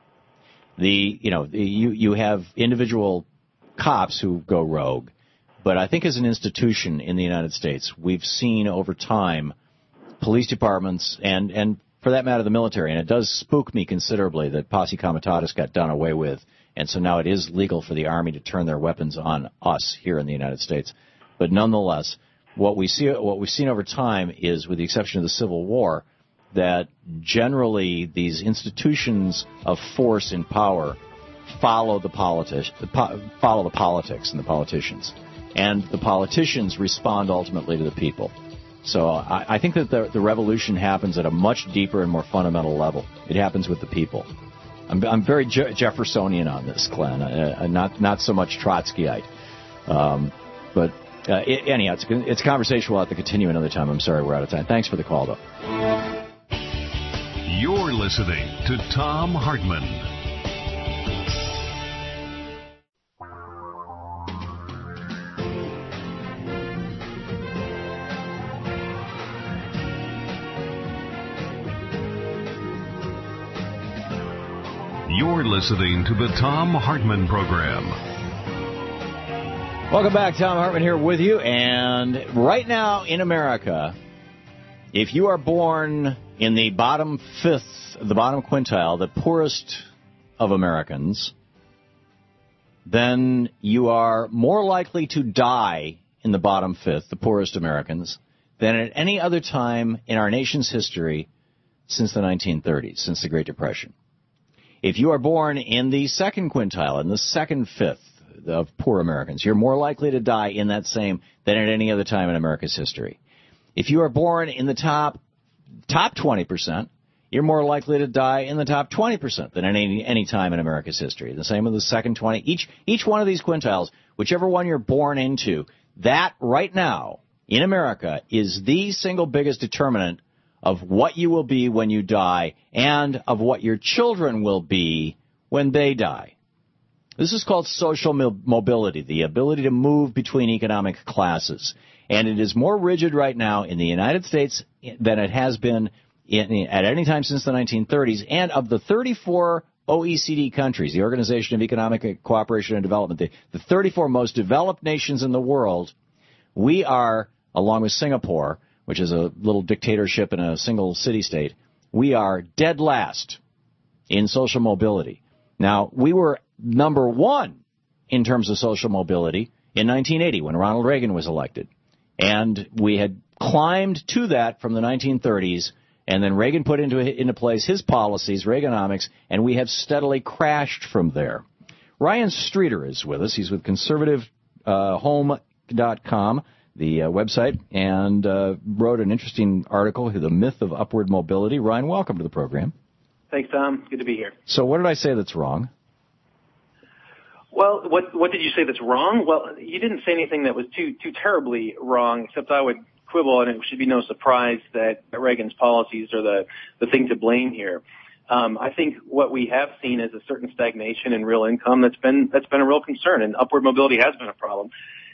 You have individual cops who go rogue, but I think as an institution in the United States, we've seen over time police departments and for that matter the military, and it does spook me considerably that posse comitatus got done away with, and so now it is legal for the Army to turn their weapons on us here in the United States. But nonetheless, what we've seen over time is, with the exception of the Civil War, that generally these institutions of force and power follow the politics and the politicians, and the politicians respond ultimately to the people. So I think that the revolution happens at a much deeper and more fundamental level. It happens with the people. I'm very Jeffersonian on this, Glenn, not so much Trotskyite. But anyhow, it's a conversation we'll have to continue another time. I'm sorry we're out of time. Thanks for the call, though. You're listening to Thom Hartmann. You're listening to the Thom Hartmann Program. Welcome back. Thom Hartmann here with you. And right now in America, if you are born in the bottom fifth, the bottom quintile, the poorest of Americans, then you are more likely to die in the bottom fifth, the poorest Americans, than at any other time in our nation's history since the 1930s, since the Great Depression. If you are born in the second quintile, in the second fifth of poor Americans, you're more likely to die in that same than at any other time in America's history. If you are born in the top 20%, you're more likely to die in the top 20% than any time in America's history. The same with the second 20. Each one of these quintiles, whichever one you're born into, that right now in America is the single biggest determinant of what you will be when you die and of what your children will be when they die. This is called social mobility, the ability to move between economic classes. And it is more rigid right now in the United States than it has been at any time since the 1930s. And of the 34 OECD countries, the Organization of Economic Cooperation and Development, the 34 most developed nations in the world, we are, along with Singapore, which is a little dictatorship in a single city-state, we are dead last in social mobility. Now, we were number one in terms of social mobility in 1980 when Ronald Reagan was elected. And we had climbed to that from the 1930s, and then Reagan put into place his policies, Reaganomics, and we have steadily crashed from there. Ryan Streeter is with us. He's with conservativehome.com, the website, and wrote an interesting article, The Myth of Upward Mobility. Ryan, welcome to the program. Thanks, Tom. Good to be here. So what did I say that's wrong? Well, what did you say that's wrong? Well, you didn't say anything that was too terribly wrong, except I would quibble, and it should be no surprise that Reagan's policies are the thing to blame here. I think what we have seen is a certain stagnation in real income that's been a real concern, and upward mobility has been a problem.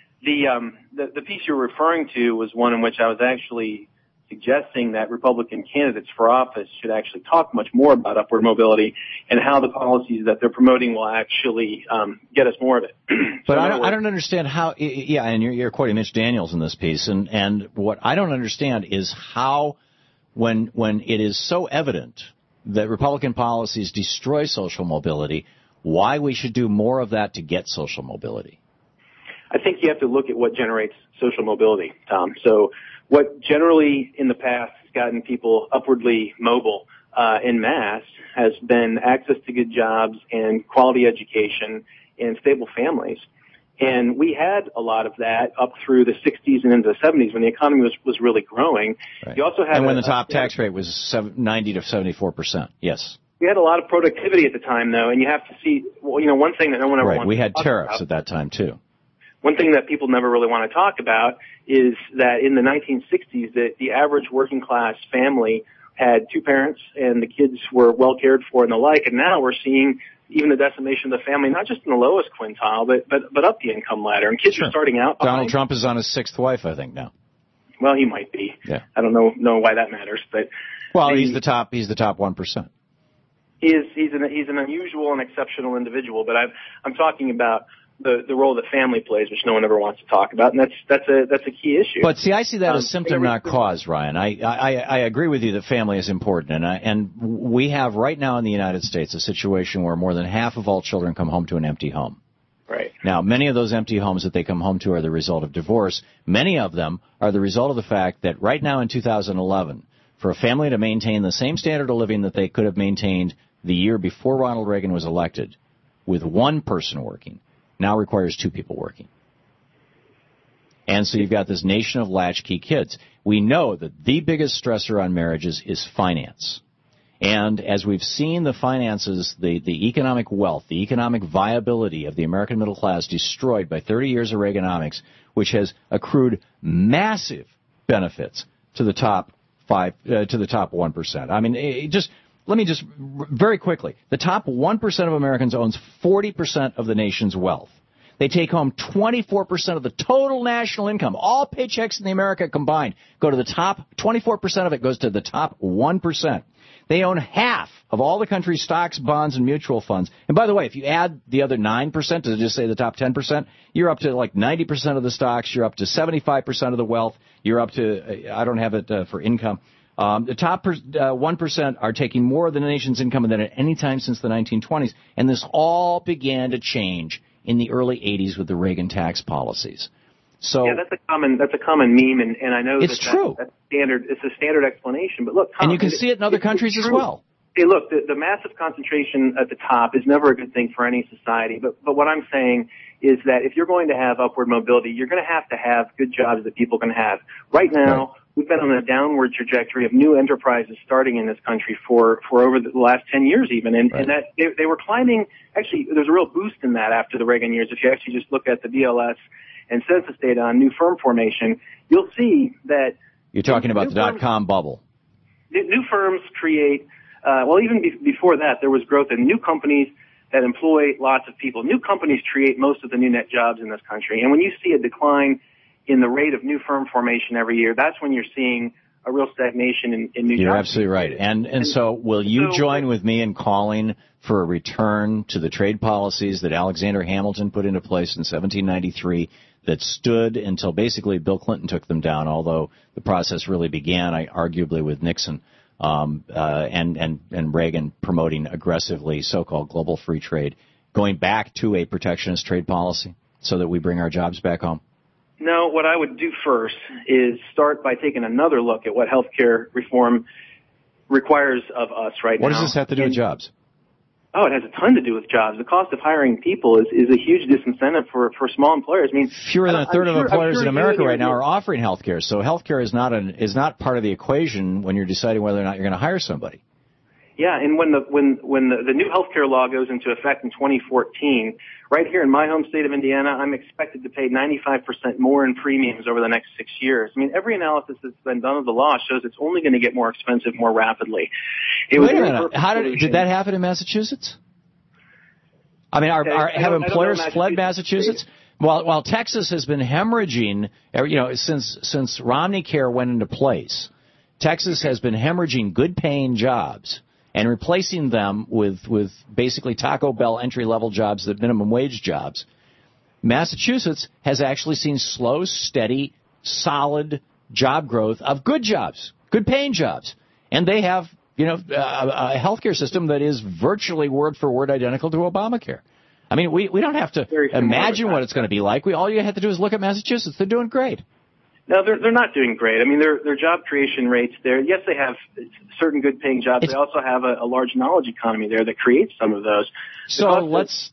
The piece you're referring to was one in which I was actually suggesting that Republican candidates for office should actually talk much more about upward mobility and how the policies that they're promoting will actually get us more of it. But I don't understand how. Yeah, and you're quoting Mitch Daniels in this piece, and what I don't understand is how, when it is so evident that Republican policies destroy social mobility, why we should do more of that to get social mobility. I think you have to look at what generates social mobility, Tom. So what generally in the past has gotten people upwardly mobile en masse has been access to good jobs and quality education and stable families. And we had a lot of that up through the 60s and into the 70s when the economy was really growing. Right. You also had and when the top tax rate was 90 to 74%. Yes. We had a lot of productivity at the time, though, and you have to see, one thing that no one ever wants we had to talk tariffs about. At that time, too. One thing that people never really want to talk about is that in the 1960s, the average working class family had two parents and the kids were well cared for and the like. And now we're seeing even the decimation of the family, not just in the lowest quintile, but up the income ladder. And kids are starting out. Donald Trump is on his sixth wife, I think, now. Well, he might be. Yeah. I don't know why that matters, but he's the top 1%. He's an unusual and exceptional individual, but I'm talking about the role that family plays, which no one ever wants to talk about, and that's a key issue. But see, I see that as symptom, not cause, Ryan. I agree with you that family is important, and we have right now in the United States a situation where more than half of all children come home to an empty home. Right. Now, many of those empty homes that they come home to are the result of divorce. Many of them are the result of the fact that right now in 2011, for a family to maintain the same standard of living that they could have maintained the year before Ronald Reagan was elected, with one person working, now requires two people working. And so you've got this nation of latchkey kids. We know that the biggest stressor on marriages is finance. And as we've seen the finances, the economic wealth, the economic viability of the American middle class destroyed by 30 years of Reaganomics, which has accrued massive benefits to the top 1%. I mean, let me just very quickly. The top 1% of Americans owns 40% of the nation's wealth. They take home 24% of the total national income. All paychecks in America combined go to the top. 24% of it goes to the top 1%. They own half of all the country's stocks, bonds, and mutual funds. And by the way, if you add the other 9% to just say the top 10%, you're up to like 90% of the stocks. You're up to 75% of the wealth. You're up to, I don't have it for income. The top 1% are taking more of the nation's income than at any time since the 1920s. And this all began to change in the early 80s with the Reagan tax policies. So yeah, that's a common meme, and I know it's true. That's standard. It's a standard explanation, but look, Tom, and you can see it in other countries as well. Hey, look, the massive concentration at the top is never a good thing for any society. But what I'm saying is that if you're going to have upward mobility, you're going to have good jobs that people can have. Right now, we've been on a downward trajectory of new enterprises starting in this country for over the last 10 years even. And that they were climbing. Actually, there's a real boost in that after the Reagan years. If you actually just look at the BLS and census data on new firm formation, you'll see that you're talking about the dot-com bubble. New firms create, even before that, there was growth in new companies that employ lots of people. New companies create most of the new net jobs in this country. And when you see a decline in the rate of new firm formation every year, that's when you're seeing a real stagnation in new jobs. You're absolutely right. And so will you join with me in calling for a return to the trade policies that Alexander Hamilton put into place in 1793 that stood until basically Bill Clinton took them down, although the process really began, arguably, with Nixon and Reagan promoting aggressively so-called global free trade, going back to a protectionist trade policy so that we bring our jobs back home? No, what I would do first is start by taking another look at what healthcare reform requires of us right now. What does this have to do with jobs? Oh, it has a ton to do with jobs. The cost of hiring people is a huge disincentive for small employers. I mean, fewer than a third of employers in America right now are offering health care. So health care is not part of the equation when you're deciding whether or not you're going to hire somebody. Yeah, and when the new healthcare law goes into effect in 2014, right here in my home state of Indiana, I'm expected to pay 95% more in premiums over the next 6 years. I mean, every analysis that's been done of the law shows it's only going to get more expensive more rapidly. Wait a minute. How did that happen in Massachusetts? I mean, have employers fled Massachusetts? While Texas has been hemorrhaging, since Romney Care went into place, Texas has been hemorrhaging good-paying jobs and replacing them with basically Taco Bell entry-level jobs, the minimum wage jobs. Massachusetts has actually seen slow, steady, solid job growth of good jobs, good-paying jobs. And they have, a healthcare system that is virtually word-for-word identical to Obamacare. I mean, we don't have to imagine what it's going to be like. All you have to do is look at Massachusetts. They're doing great. No, they're not doing great. I mean, their job creation rates there, yes, they have certain good-paying jobs. They also have a large knowledge economy there that creates some of those. So let's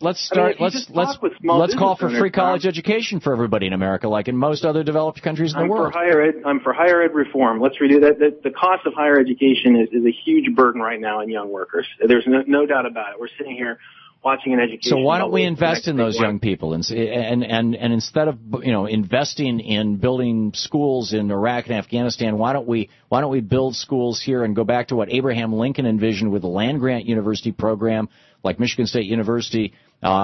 call for free college education for everybody in America, like in most other developed countries in the world. I'm for higher ed reform. Let's redo that. The cost of higher education is a huge burden right now on young workers. There's no doubt about it. We're sitting here watching an education. So why don't we invest in those young people and instead of investing in building schools in Iraq and Afghanistan, why don't we build schools here and go back to what Abraham Lincoln envisioned with the land grant university program like Michigan State University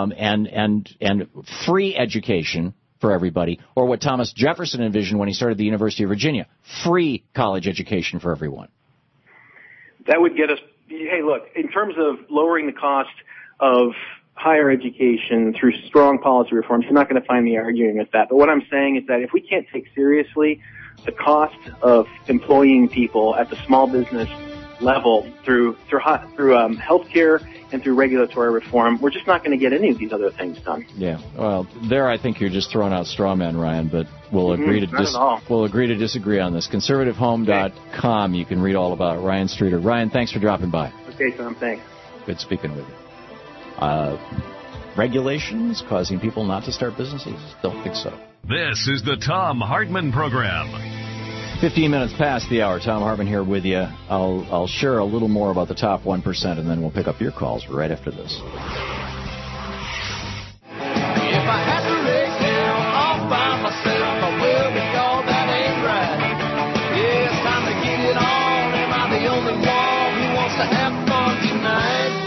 and free education for everybody, or what Thomas Jefferson envisioned when he started the University of Virginia, free college education for everyone. That would get us. Hey, look, in terms of lowering the cost of higher education through strong policy reforms, you're not going to find me arguing with that. But what I'm saying is that if we can't take seriously the cost of employing people at the small business level through healthcare and through regulatory reform, we're just not going to get any of these other things done. Yeah, well, there I think you're just throwing out straw men, Ryan. But we'll agree to disagree on this. Conservativehome.com. You can read all about it. Ryan Streeter. Ryan, thanks for dropping by. Okay, Tom. Thanks. Good speaking with you. Regulations causing people not to start businesses? Don't think so. This is the Thom Hartmann Program. 15 minutes past the hour. Thom Hartmann here with you. I'll share a little more about the top 1%, and then we'll pick up your calls right after this. If I had to break down all by myself, I will, because that ain't right. Yeah, it's time to get it on. Am I the only one who wants to have fun tonight?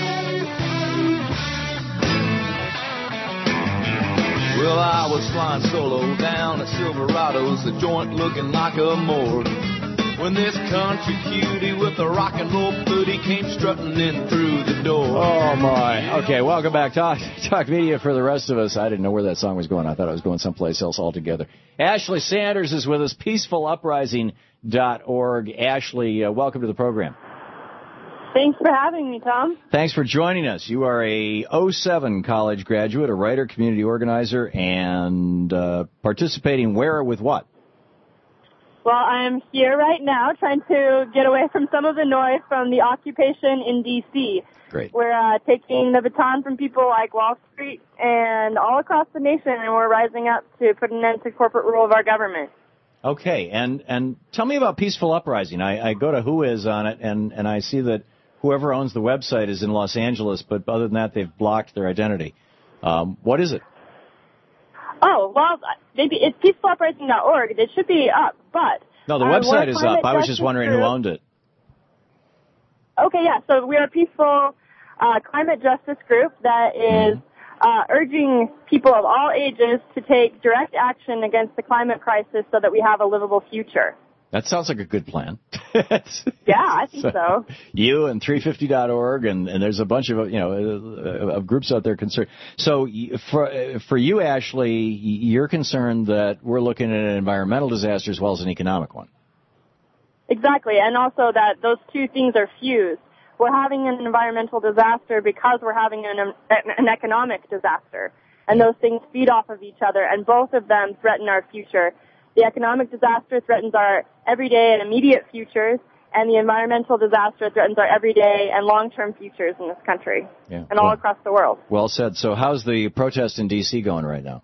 Well, I was flying solo down at Silverado's, the joint looking like a morgue, when this country cutie with a rock and roll booty came strutting in through the door. Oh, my. Okay, welcome back. Talk Media for the rest of us. I didn't know where that song was going. I thought it was going someplace else altogether. Ashley Sanders is with us, peacefuluprising.org. Ashley, welcome to the program. Thanks for having me, Tom. Thanks for joining us. You are a 07 college graduate, a writer, community organizer, and participating where or with what? Well, I'm here right now trying to get away from some of the noise from the occupation in D.C. Great. We're taking the baton from people like Wall Street and all across the nation, and we're rising up to put an end to corporate rule of our government. Okay, and tell me about Peaceful Uprising. I go to Whois on it, and I see that whoever owns the website is in Los Angeles, but other than that, they've blocked their identity. What is it? Oh, well, maybe it's peacefuluprising.org. It should be up, but... No, the website is up. I was just wondering who owned it. Okay, yeah, so we're a peaceful climate justice group that is urging people of all ages to take direct action against the climate crisis so that we have a livable future. That sounds like a good plan. Yeah, I think so. You and 350.org, and there's a bunch of of groups out there concerned. So for you, Ashley, you're concerned that we're looking at an environmental disaster as well as an economic one. Exactly, and also that those two things are fused. We're having an environmental disaster because we're having an economic disaster, and those things feed off of each other, and both of them threaten our future. The economic disaster threatens our everyday and immediate futures, and the environmental disaster threatens our everyday and long-term futures in this country and all across the world. Well said. So how's the protest in D.C. going right now?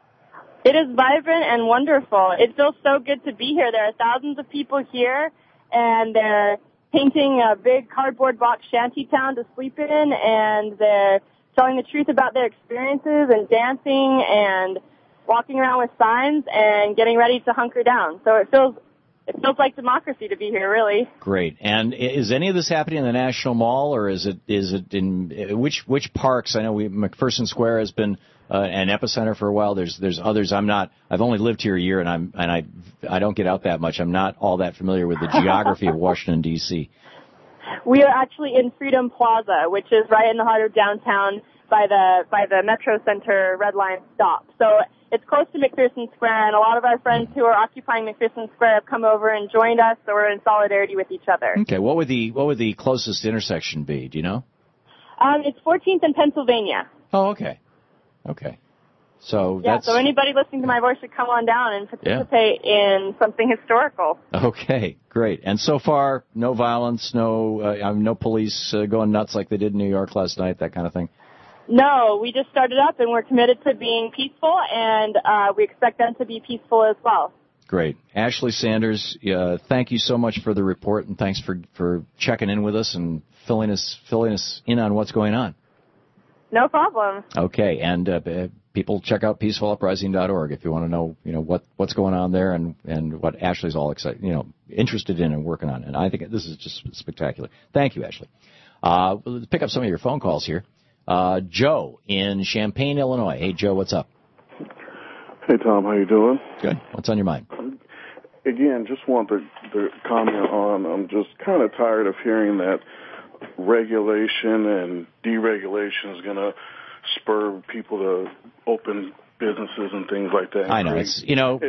It is vibrant and wonderful. It feels so good to be here. There are thousands of people here, and they're painting a big cardboard box shanty town to sleep in, and they're telling the truth about their experiences and dancing and walking around with signs and getting ready to hunker down. So it feels like democracy to be here, really. Great. And is any of this happening in the National Mall, or is it in which parks? I know McPherson Square has been an epicenter for a while. There's others. I've only lived here a year, and I don't get out that much. I'm not all that familiar with the geography of Washington D.C. We are actually in Freedom Plaza, which is right in the heart of downtown by the Metro Center Red Line stop. So it's close to McPherson Square, and a lot of our friends who are occupying McPherson Square have come over and joined us, so we're in solidarity with each other. Okay, what would the closest intersection be? Do you know? It's 14th and Pennsylvania. Oh, okay. Okay. So so anybody listening to my voice should come on down and participate in something historical. Okay, great. And so far, no violence, no police going nuts like they did in New York last night, that kind of thing? No, we just started up, and we're committed to being peaceful, and we expect them to be peaceful as well. Great. Ashley Sanders, thank you so much for the report, and thanks for checking in with us and filling us in on what's going on. No problem. Okay, and people check out peacefuluprising.org if you want to know, what's going on there and what Ashley's all interested in and working on. And I think this is just spectacular. Thank you, Ashley. Let's pick up some of your phone calls here. Joe in Champaign, Illinois. Hey, Joe, what's up? Hey, Tom, how you doing? Good. What's on your mind? Again, just want to comment on, I'm just kind of tired of hearing that regulation and deregulation is going to spur people to open businesses and things like that. I know. It's,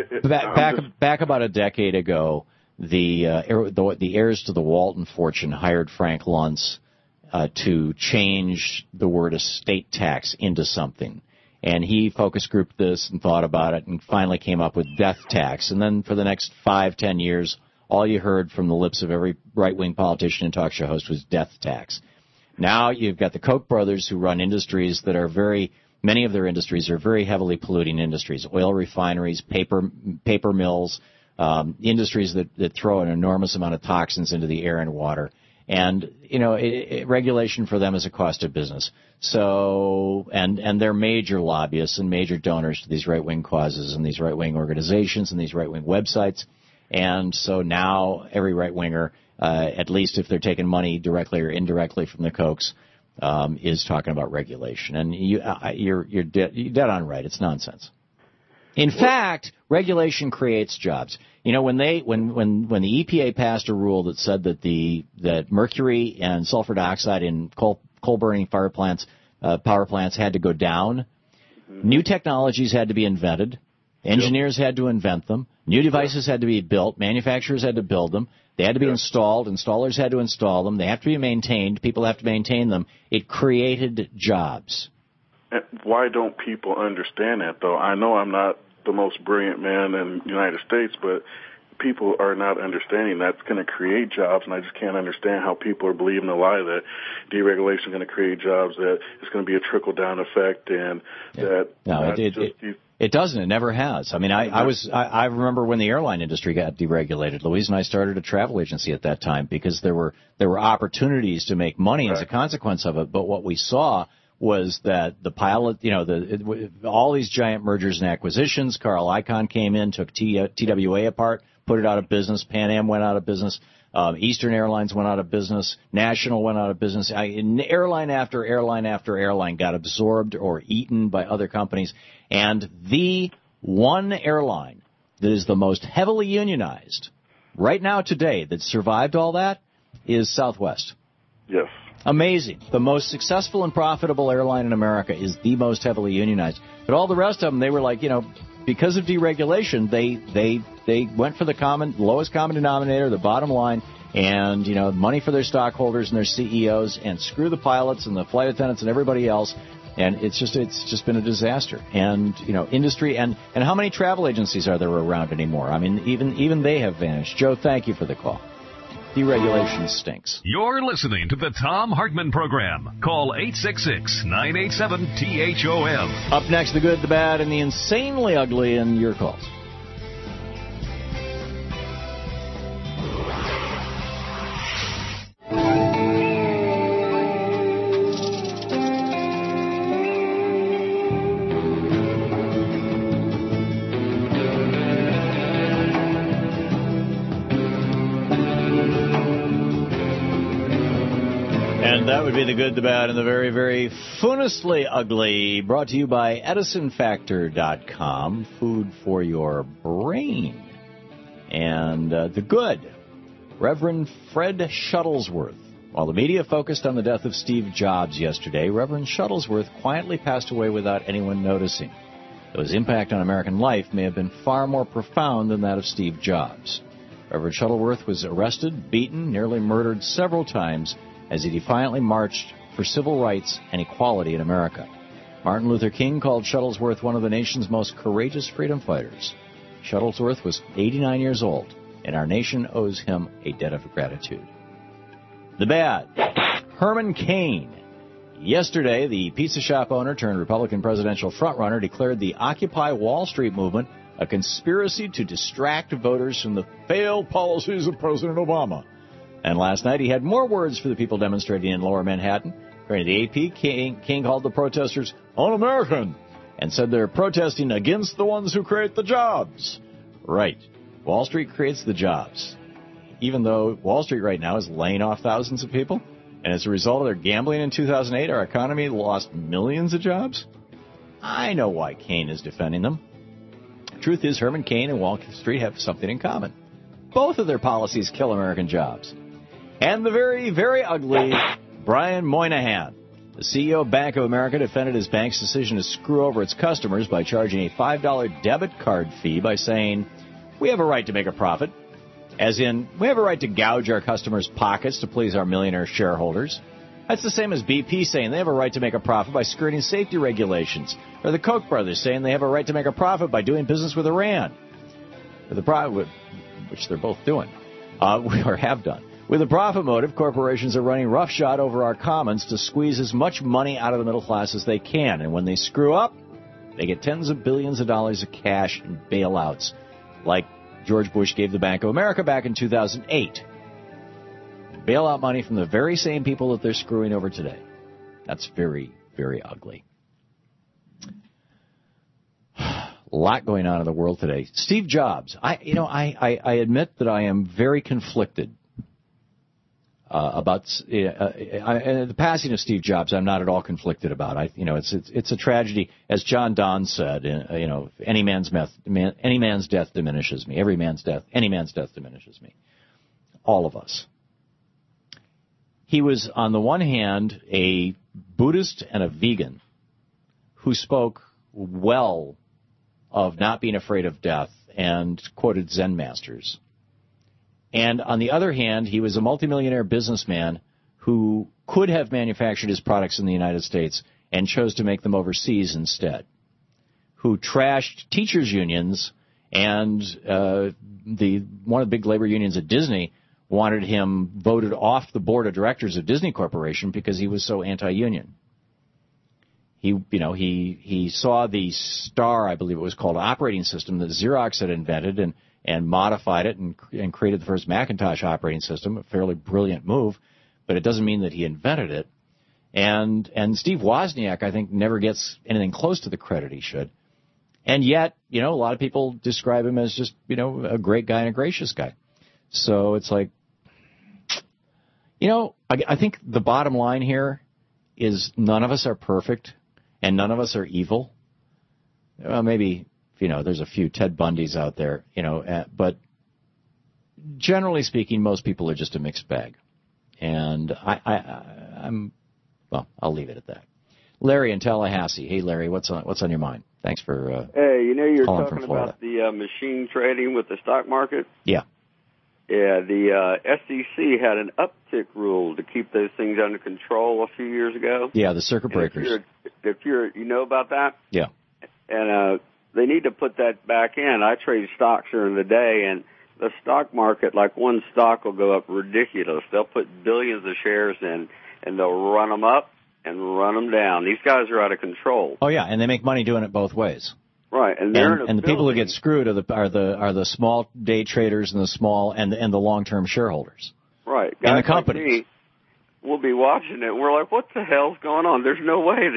back about a decade ago, the heirs to the Walton fortune hired Frank Luntz to change the word estate tax into something. And he focus grouped this and thought about it and finally came up with death tax. And then for the next 5-10 years, all you heard from the lips of every right-wing politician and talk show host was death tax. Now you've got the Koch brothers who run industries that are many of their industries are very heavily polluting industries, oil refineries, paper mills, industries that throw an enormous amount of toxins into the air and water. And, regulation for them is a cost of business. So, and they're major lobbyists and major donors to these right-wing causes and these right-wing organizations and these right-wing websites. And so now every right-winger, at least if they're taking money directly or indirectly from the Kochs, is talking about regulation. And you're dead on right. It's nonsense. In fact, regulation creates jobs. When the EPA passed a rule that said that mercury and sulfur dioxide in coal burning power plants had to go down, new technologies had to be invented, engineers had to invent them, new devices had to be built, manufacturers had to build them, they had to be installed, installers had to install them, they have to be maintained, people have to maintain them. It created jobs. Why don't people understand that, though? I know I'm not the most brilliant man in the United States, but people are not understanding that's going to create jobs, and I just can't understand how people are believing the lie that deregulation is going to create jobs, that it's going to be a trickle-down effect, and that... No, it doesn't. It never has. I mean, I remember when the airline industry got deregulated. Louise and I started a travel agency at that time because there were opportunities to make money as a consequence of it, but what we saw was that the pilot, all these giant mergers and acquisitions. Carl Icahn came in, took TWA apart, put it out of business. Pan Am went out of business. Eastern Airlines went out of business. National went out of business. Airline after airline after airline got absorbed or eaten by other companies. And the one airline that is the most heavily unionized right now today that survived all that is Southwest. Yes. Amazing. The most successful and profitable airline in America is the most heavily unionized. But all the rest of them, they were like, because of deregulation, they went for the lowest common denominator, the bottom line, and, money for their stockholders and their CEOs, and screw the pilots and the flight attendants and everybody else. And it's just been a disaster. And, industry, and how many travel agencies are there around anymore? I mean, even they have vanished. Joe, thank you for the call. Deregulation stinks. You're listening to the Thom Hartmann Program. Call 866-987-THOM. Up next, the good, the bad, and the insanely ugly, and your calls. That would be the good, the bad, and the very, very foonously ugly. Brought to you by EdisonFactor.com. Food for your brain. And the good, Reverend Fred Shuttlesworth. While the media focused on the death of Steve Jobs yesterday, Reverend Shuttlesworth quietly passed away without anyone noticing. Though his impact on American life may have been far more profound than that of Steve Jobs. Reverend Shuttlesworth was arrested, beaten, nearly murdered several times as he defiantly marched for civil rights and equality in America. Martin Luther King called Shuttlesworth one of the nation's most courageous freedom fighters. Shuttlesworth was 89 years old, and our nation owes him a debt of gratitude. The bad, Herman Cain. Yesterday, the pizza shop owner turned Republican presidential frontrunner declared the Occupy Wall Street movement a conspiracy to distract voters from the failed policies of President Obama. And last night, he had more words for the people demonstrating in Lower Manhattan. According to the AP, King called the protesters un-American and said they're protesting against the ones who create the jobs. Right. Wall Street creates the jobs. Even though Wall Street right now is laying off thousands of people, and as a result of their gambling in 2008, our economy lost millions of jobs. I know why Cain is defending them. Truth is, Herman Cain and Wall Street have something in common. Both of their policies kill American jobs. And the very, very ugly Brian Moynihan. The CEO of Bank of America defended his bank's decision to screw over its customers by charging a $5 debit card fee by saying, we have a right to make a profit. As in, we have a right to gouge our customers' pockets to please our millionaire shareholders. That's the same as BP saying they have a right to make a profit by skirting safety regulations. Or the Koch brothers saying they have a right to make a profit by doing business with Iran. Which they're both doing, or have done. With a profit motive, corporations are running roughshod over our commons to squeeze as much money out of the middle class as they can. And when they screw up, they get tens of billions of dollars of cash and bailouts, like George Bush gave the Bank of America back in 2008. Bailout money from the very same people that they're screwing over today. That's very, very ugly. A lot going on in the world today. Steve Jobs. I admit that I am very conflicted about the passing of Steve Jobs. I'm not at all conflicted about. It's a tragedy, as John Donne said. Any man's death diminishes me. Any man's death diminishes me. All of us. He was, on the one hand, a Buddhist and a vegan who spoke well of not being afraid of death and quoted Zen masters. And on the other hand, he was a multimillionaire businessman who could have manufactured his products in the United States and chose to make them overseas instead, who trashed teachers' unions, and one of the big labor unions at Disney wanted him voted off the board of directors of Disney Corporation because he was so anti-union. He saw the STAR, I believe it was called, operating system that Xerox had invented and modified it and created the first Macintosh operating system, a fairly brilliant move, but it doesn't mean that he invented it. And Steve Wozniak, I think, never gets anything close to the credit he should. And yet, a lot of people describe him as just, a great guy and a gracious guy. So it's like, I think the bottom line here is none of us are perfect and none of us are evil. Well, maybe, there's a few Ted Bundys out there, but generally speaking, most people are just a mixed bag. And I'll leave it at that. Larry in Tallahassee. Hey, Larry, what's on your mind? Thanks for hey, you're calling talking from Florida. about the machine trading with the stock market? Yeah. Yeah, the SEC had an uptick rule to keep those things under control a few years ago. Yeah, the circuit breakers. If you're you know about that? Yeah. And they need to put that back in. I trade stocks during the day, and the stock market, like one stock will go up ridiculous. They'll put billions of shares in, and they'll run them up and run them down. These guys are out of control. Oh yeah, and they make money doing it both ways. Right, and the people who get screwed are the small day traders and the small and the long term shareholders. Right, guys and the companies. Like me, we'll be watching it. And we're like, what the hell's going on? There's no way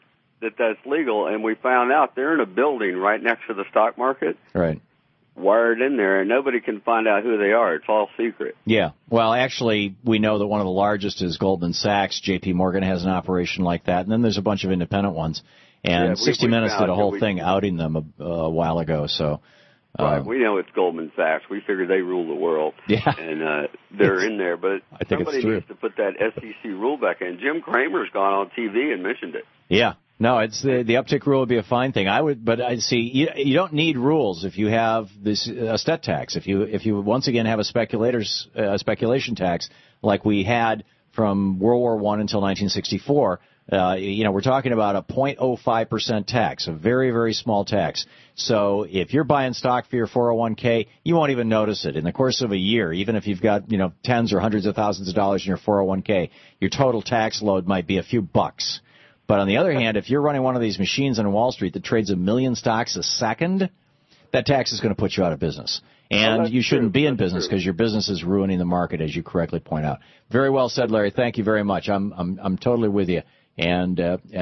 that's legal. And we found out they're in a building right next to the stock market. Right. Wired in there, and nobody can find out who they are. It's all secret. Yeah. Well, actually, we know that one of the largest is Goldman Sachs. J.P. Morgan has an operation like that, and then there's a bunch of independent ones. And 60 Minutes did a whole thing outing them a while ago. So, right, we know it's Goldman Sachs. We figure they rule the world. Yeah. And they're in there, but I think somebody needs to put that SEC rule back in. Jim Cramer's gone on TV and mentioned it. Yeah. No, it's the uptick rule would be a fine thing. But I see you don't need rules if you have this estate tax. If you once again have a speculation tax like we had from World War I until 1964. We're talking about a 0.05% tax, a very, very small tax. So if you're buying stock for your 401k, you won't even notice it. In the course of a year, even if you've got, tens or hundreds of thousands of dollars in your 401k, your total tax load might be a few bucks. But on the other hand, if you're running one of these machines on Wall Street that trades 1 million stocks a second, that tax is going to put you out of business. And you shouldn't be in business because your business is ruining the market, as you correctly point out. Very well said, Larry. Thank you very much. I'm totally with you. And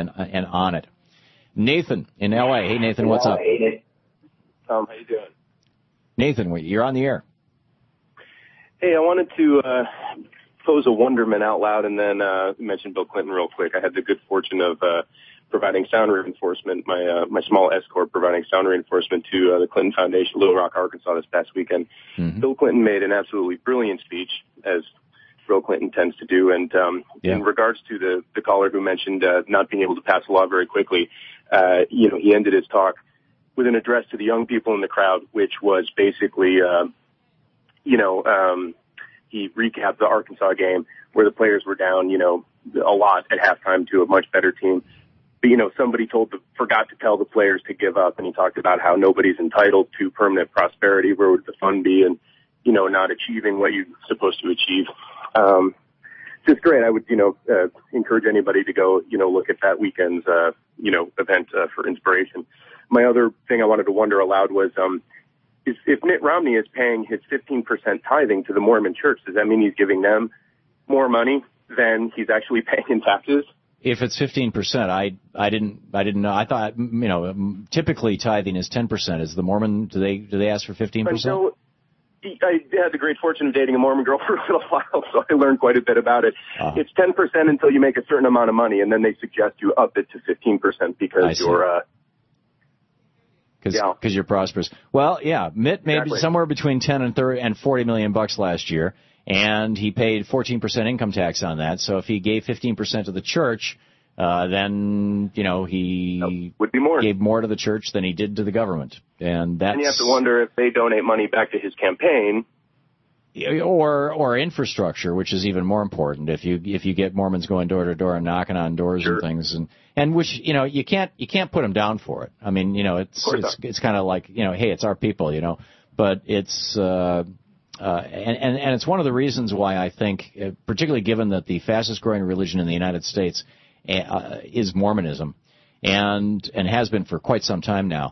on it. Nathan in L.A. Hey, Nathan, what's up? Tom, how you doing? Nathan, you're on the air. Hey, I wanted to pose a wonderment out loud and then mention Bill Clinton real quick. I had the good fortune of providing sound reinforcement, my small S-Corp providing sound reinforcement to the Clinton Foundation, Little Rock, Arkansas this past weekend. Mm-hmm. Bill Clinton made an absolutely brilliant speech, as Bill Clinton tends to do. And in regards to the caller who mentioned not being able to pass a law very quickly, he ended his talk with an address to the young people in the crowd, which was basically, he recapped the Arkansas game where the players were down, a lot at halftime to a much better team. But, somebody forgot to tell the players to give up, and he talked about how nobody's entitled to permanent prosperity. Where would the fun be in, not achieving what you're supposed to achieve? Just great. I would, encourage anybody to go, look at that weekend's, event for inspiration. My other thing I wanted to wonder aloud was, if Mitt Romney is paying his 15% tithing to the Mormon Church, does that mean he's giving them more money than he's actually paying in taxes? If it's 15%, I didn't know. I thought, typically tithing is 10%. Is the Mormon, do they ask for 15%? I had the great fortune of dating a Mormon girl for a little while, so I learned quite a bit about it. It's 10% until you make a certain amount of money, and then they suggest you up it to 15% because you're, because you're prosperous. Well, yeah, Mitt made somewhere between 10 and 30 and 40 million bucks last year, and he paid 14% income tax on that. So if he gave 15% to the church, then he would be more. Gave more to the church than he did to the government, and you have to wonder if they donate money back to his campaign, or infrastructure, which is even more important. If you get Mormons going door to door and knocking on doors and things, and which you can't put them down for it. I mean, it's kind of like hey, it's our people, but it's and it's one of the reasons why I think, particularly given that the fastest growing religion in the United States is Mormonism, and has been for quite some time now.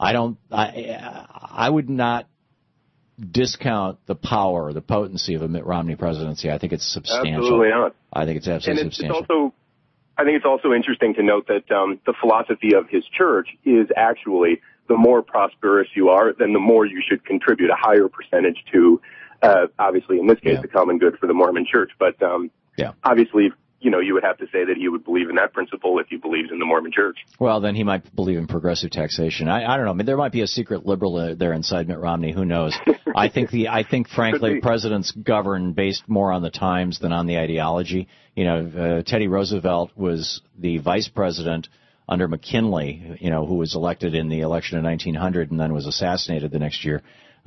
I would not discount the power or the potency of a Mitt Romney presidency. I think it's substantial. Absolutely not. I think it's absolutely substantial. It's also I think it's also interesting to note that the philosophy of his church is actually the more prosperous you are, then the more you should contribute a higher percentage to, obviously in this case, the common good for the Mormon church. But obviously, you would have to say that he would believe in that principle if he believes in the Mormon church. Well, then he might believe in progressive taxation. I don't know. I mean, there might be a secret liberal there inside Mitt Romney. Who knows? I think frankly, presidents govern based more on the times than on the ideology. Teddy Roosevelt was the vice president under McKinley, who was elected in the election in 1900 and then was assassinated the next year.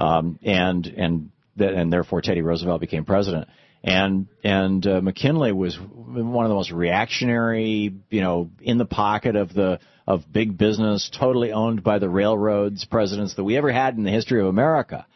And therefore Teddy Roosevelt became president. And McKinley was one of the most reactionary, in the pocket of big business, totally owned by the railroads presidents that we ever had in the history of America,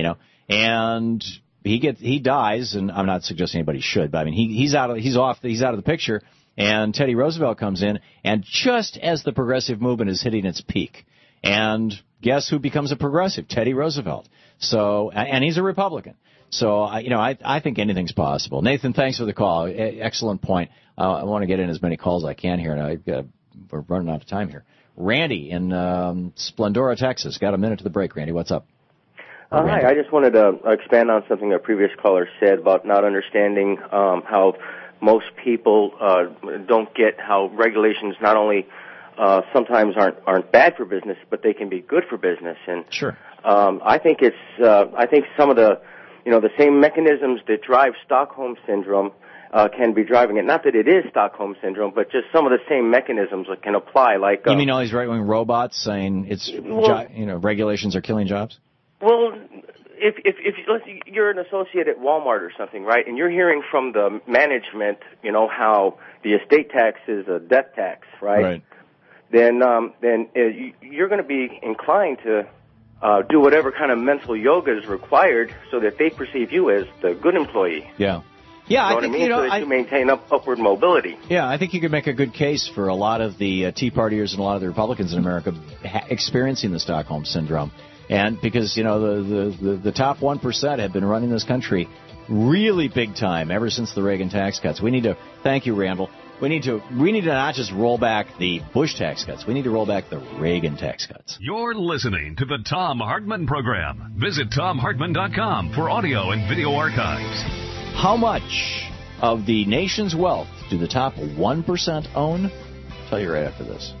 and he dies, and I'm not suggesting anybody should, but I mean, he's out of the picture, and Teddy Roosevelt comes in, and just as the progressive movement is hitting its peak, and guess who becomes a progressive? Teddy Roosevelt. So, and he's a Republican. So, I think anything's possible. Nathan, thanks for the call. Excellent point. I want to get in as many calls as I can here, and we're running out of time here. Randy in Splendora, Texas. Got a minute to the break, Randy. What's up? Hi. I just wanted to expand on something a previous caller said about not understanding how most people don't get how regulations not only sometimes aren't bad for business, but they can be good for business. And sure. I think some of the same mechanisms that drive Stockholm Syndrome can be driving it. Not that it is Stockholm Syndrome, but just some of the same mechanisms that can apply. Like you mean all these right-wing robots saying regulations are killing jobs? Well, if you're an associate at Walmart or something, right, and you're hearing from the management, how the estate tax is a death tax, right? Right. Then you're going to be inclined to do whatever kind of mental yoga is required so that they perceive you as the good employee. Yeah. Yeah, I think, so that you maintain upward mobility. Yeah, I think you could make a good case for a lot of the Tea Partiers and a lot of the Republicans in America experiencing the Stockholm Syndrome. And because, the top 1% have been running this country really big time ever since the Reagan tax cuts. We need to, thank you, Randall, we need to not just roll back the Bush tax cuts. We need to roll back the Reagan tax cuts. You're listening to the Thom Hartmann Program. Visit ThomHartmann.com for audio and video archives. How much of the nation's wealth do the top 1% own? I'll tell you right after this.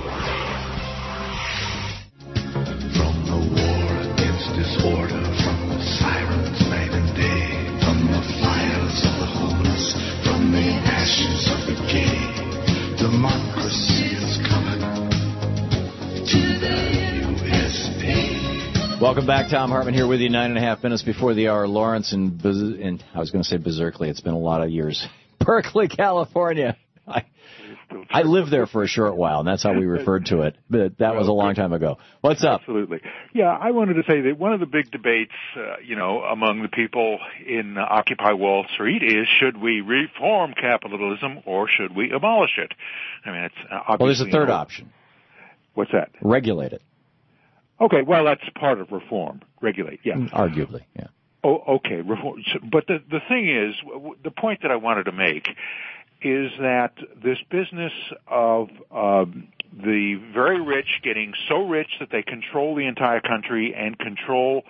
From the war against disorder, from the sirens night and day, from the fires of the homeless, from the ashes of the gay, democracy is coming to the USA. Welcome back. Thom Hartmann here with you, 9.5 minutes before the hour. Lawrence in I was going to say Berkeley. It's been a lot of years. Berkeley, California. I lived there for a short while, and that's how we referred to it. But that was a long time ago. What's up? Absolutely. Yeah, I wanted to say that one of the big debates, among the people in Occupy Wall Street is, should we reform capitalism or should we abolish it? I mean, it's obviously... Well, there's a third option. What's that? Regulate it. Okay, well, that's part of reform. Regulate, yeah. Arguably, yeah. Oh, okay, reform. But the thing is, the point that I wanted to make is that this business of the very rich getting so rich that they control the entire country and control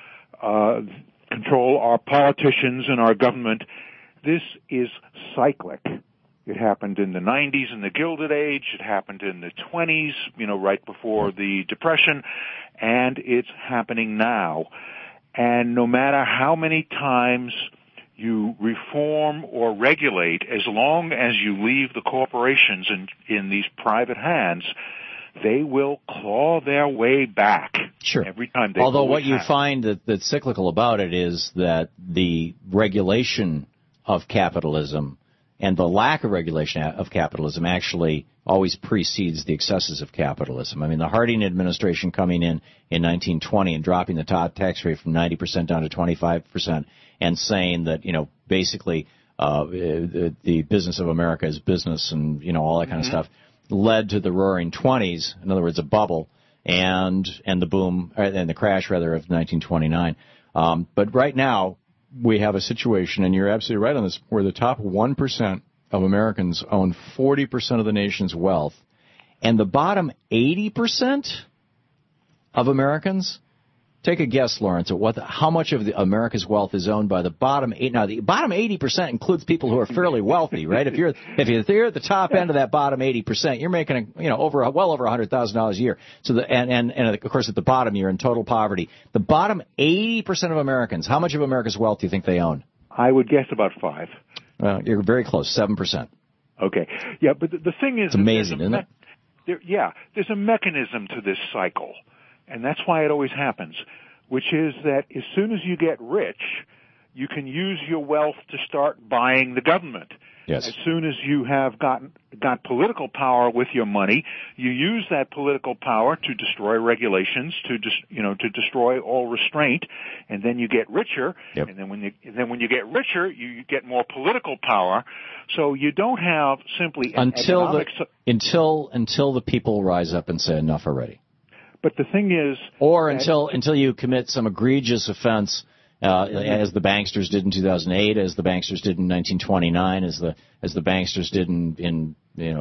our politicians and our government, this is cyclic. It happened in the 90s in the Gilded Age. It happened in the 20s, right before the Depression, and it's happening now. And no matter how many times you reform or regulate, as long as you leave the corporations in these private hands, they will claw their way back. Sure. Every time they Although what you find that's cyclical about it is that the regulation of capitalism and the lack of regulation of capitalism actually always precedes the excesses of capitalism. I mean, the Harding administration coming in 1920 and dropping the top tax rate from 90% down to 25% and saying that, basically the business of America is business and, all that kind of stuff led to the roaring 20s, in other words, a bubble, and the boom, and the crash, rather, of 1929. But right now, we have a situation, and you're absolutely right on this, where the top 1% of Americans own 40% of the nation's wealth, and the bottom 80% of Americans, take a guess, Lawrence, at how much of America's wealth is owned by the bottom 8. Now, the bottom 80% includes people who are fairly wealthy, right? If you're at the top end of that bottom 80%, you're making well over $100,000 a year. So and of course at the bottom you're in total poverty. The bottom 80% of Americans, how much of America's wealth do you think they own? I would guess about 5. Well, you're very close, 7%. Okay. Yeah, but the thing is, it's amazing, isn't it? There's a mechanism to this cycle, and that's why it always happens, which is that as soon as you get rich, you can use your wealth to start buying the government. Yes. As soon as you have got political power with your money, you use that political power to destroy regulations, to destroy all restraint, and then you get richer. Yep. And then when you get richer, you get more political power. So you don't have simply until the people rise up and say enough already. But the thing is, or until you commit some egregious offense. As the banksters did in 2008, as the banksters did in 1929, as the banksters did in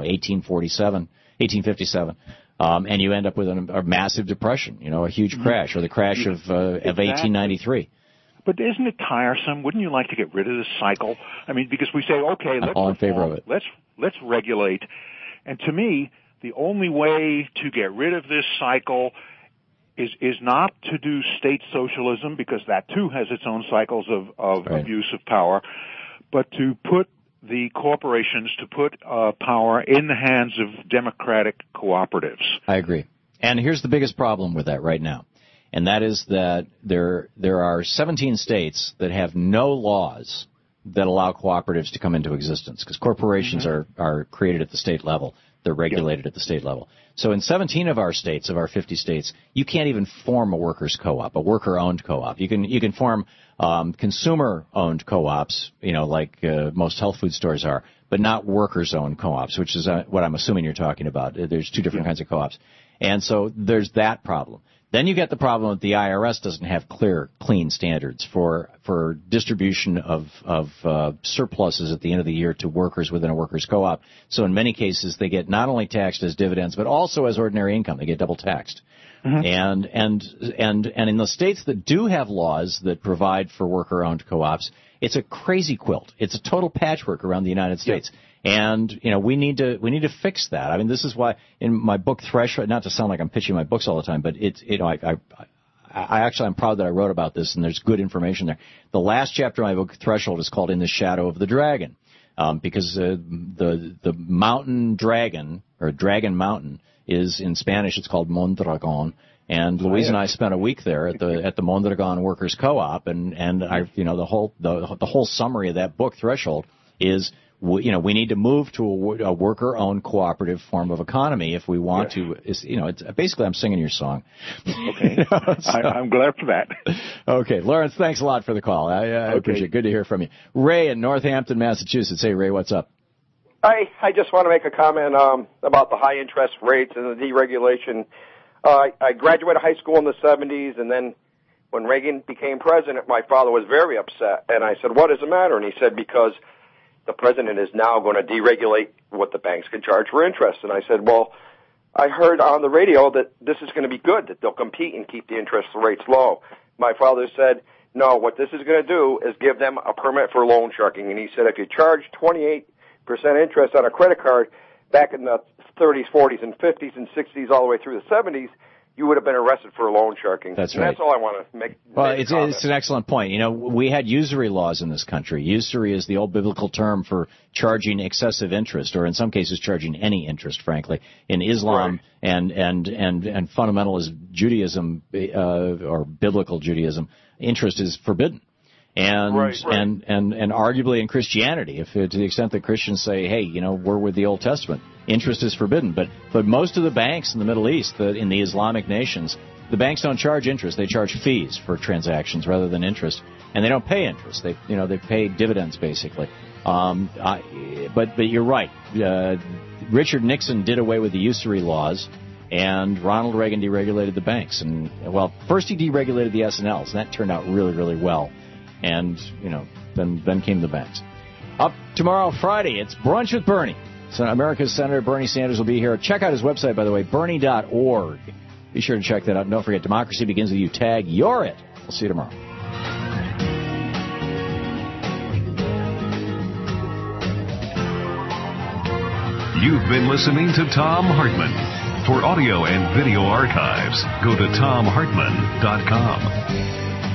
1857, and you end up with a massive depression, a huge crash, or the crash of 1893. But isn't it tiresome? Wouldn't you like to get rid of this cycle? I mean, because we say, okay, let's all in favor of it. Let's regulate, and to me, the only way to get rid of this cycle is not to do state socialism, because that too has its own cycles of right. abuse of power, but to put the corporations, to put power in the hands of democratic cooperatives. I agree. And here's the biggest problem with that right now, and that is that there are 17 states that have no laws that allow cooperatives to come into existence, because corporations are created at the state level. They're regulated at the state level. So in 17 of our states, of our 50 states, you can't even form a workers' co-op, a worker-owned co-op. You can form consumer-owned co-ops, like most health food stores are, but not workers-owned co-ops, which is what I'm assuming you're talking about. There's two different kinds of co-ops. And so there's that problem. Then you get the problem that the IRS doesn't have clean standards for distribution of surpluses at the end of the year to workers within a workers' co-op. So in many cases, they get not only taxed as dividends, but also as ordinary income. They get double taxed. Mm-hmm. And in the states that do have laws that provide for worker-owned co-ops, it's a crazy quilt. It's a total patchwork around the United States. Yeah. And, we need to fix that. I mean, this is why in my book Threshold, not to sound like I'm pitching my books all the time, but I'm proud that I wrote about this, and there's good information there. The last chapter of my book Threshold is called In the Shadow of the Dragon, because the mountain dragon, or Dragon Mountain, is in Spanish, it's called Mondragon. And Louise and I spent a week there at the Mondragon Workers Co-op, and the whole summary of that book Threshold is, we need to move to a worker-owned cooperative form of economy if we want to. It's basically I'm singing your song. Okay, I'm glad for that. Okay, Lawrence, thanks a lot for the call. I appreciate it. Good to hear from you. Ray in Northampton, Massachusetts. Hey, Ray, what's up? I just want to make a comment about the high interest rates and the deregulation. I graduated high school in the 70s, and then when Reagan became president, my father was very upset. And I said, what is the matter? And he said, because the president is now going to deregulate what the banks can charge for interest. And I said, well, I heard on the radio that this is going to be good, that they'll compete and keep the interest rates low. My father said, no, what this is going to do is give them a permit for loan sharking. And he said, if you charge 28% interest on a credit card back in the 30s, 40s, and 50s, and 60s, all the way through the 70s, you would have been arrested for loan sharking. That's right. That's all I want to make. Well, it's an excellent point. We had usury laws in this country. Usury is the old biblical term for charging excessive interest, or in some cases charging any interest, frankly. In Islam and fundamentalist Judaism, or biblical Judaism, interest is forbidden. And arguably in Christianity, if to the extent that Christians say, hey, we're with the Old Testament, interest is forbidden. But most of the banks in the Middle East, in the Islamic nations, the banks don't charge interest. They charge fees for transactions rather than interest, and they don't pay interest. They pay dividends basically. But you're right. Richard Nixon did away with the usury laws, and Ronald Reagan deregulated the banks. And first he deregulated the S&Ls, and that turned out really, really well. And then came the banks. Up tomorrow, Friday, it's Brunch with Bernie. So America's Senator Bernie Sanders will be here. Check out his website, by the way, bernie.org. Be sure to check that out. And don't forget, democracy begins with you. Tag You're It. We'll see you tomorrow. You've been listening to Thom Hartmann. For audio and video archives, go to thomhartmann.com.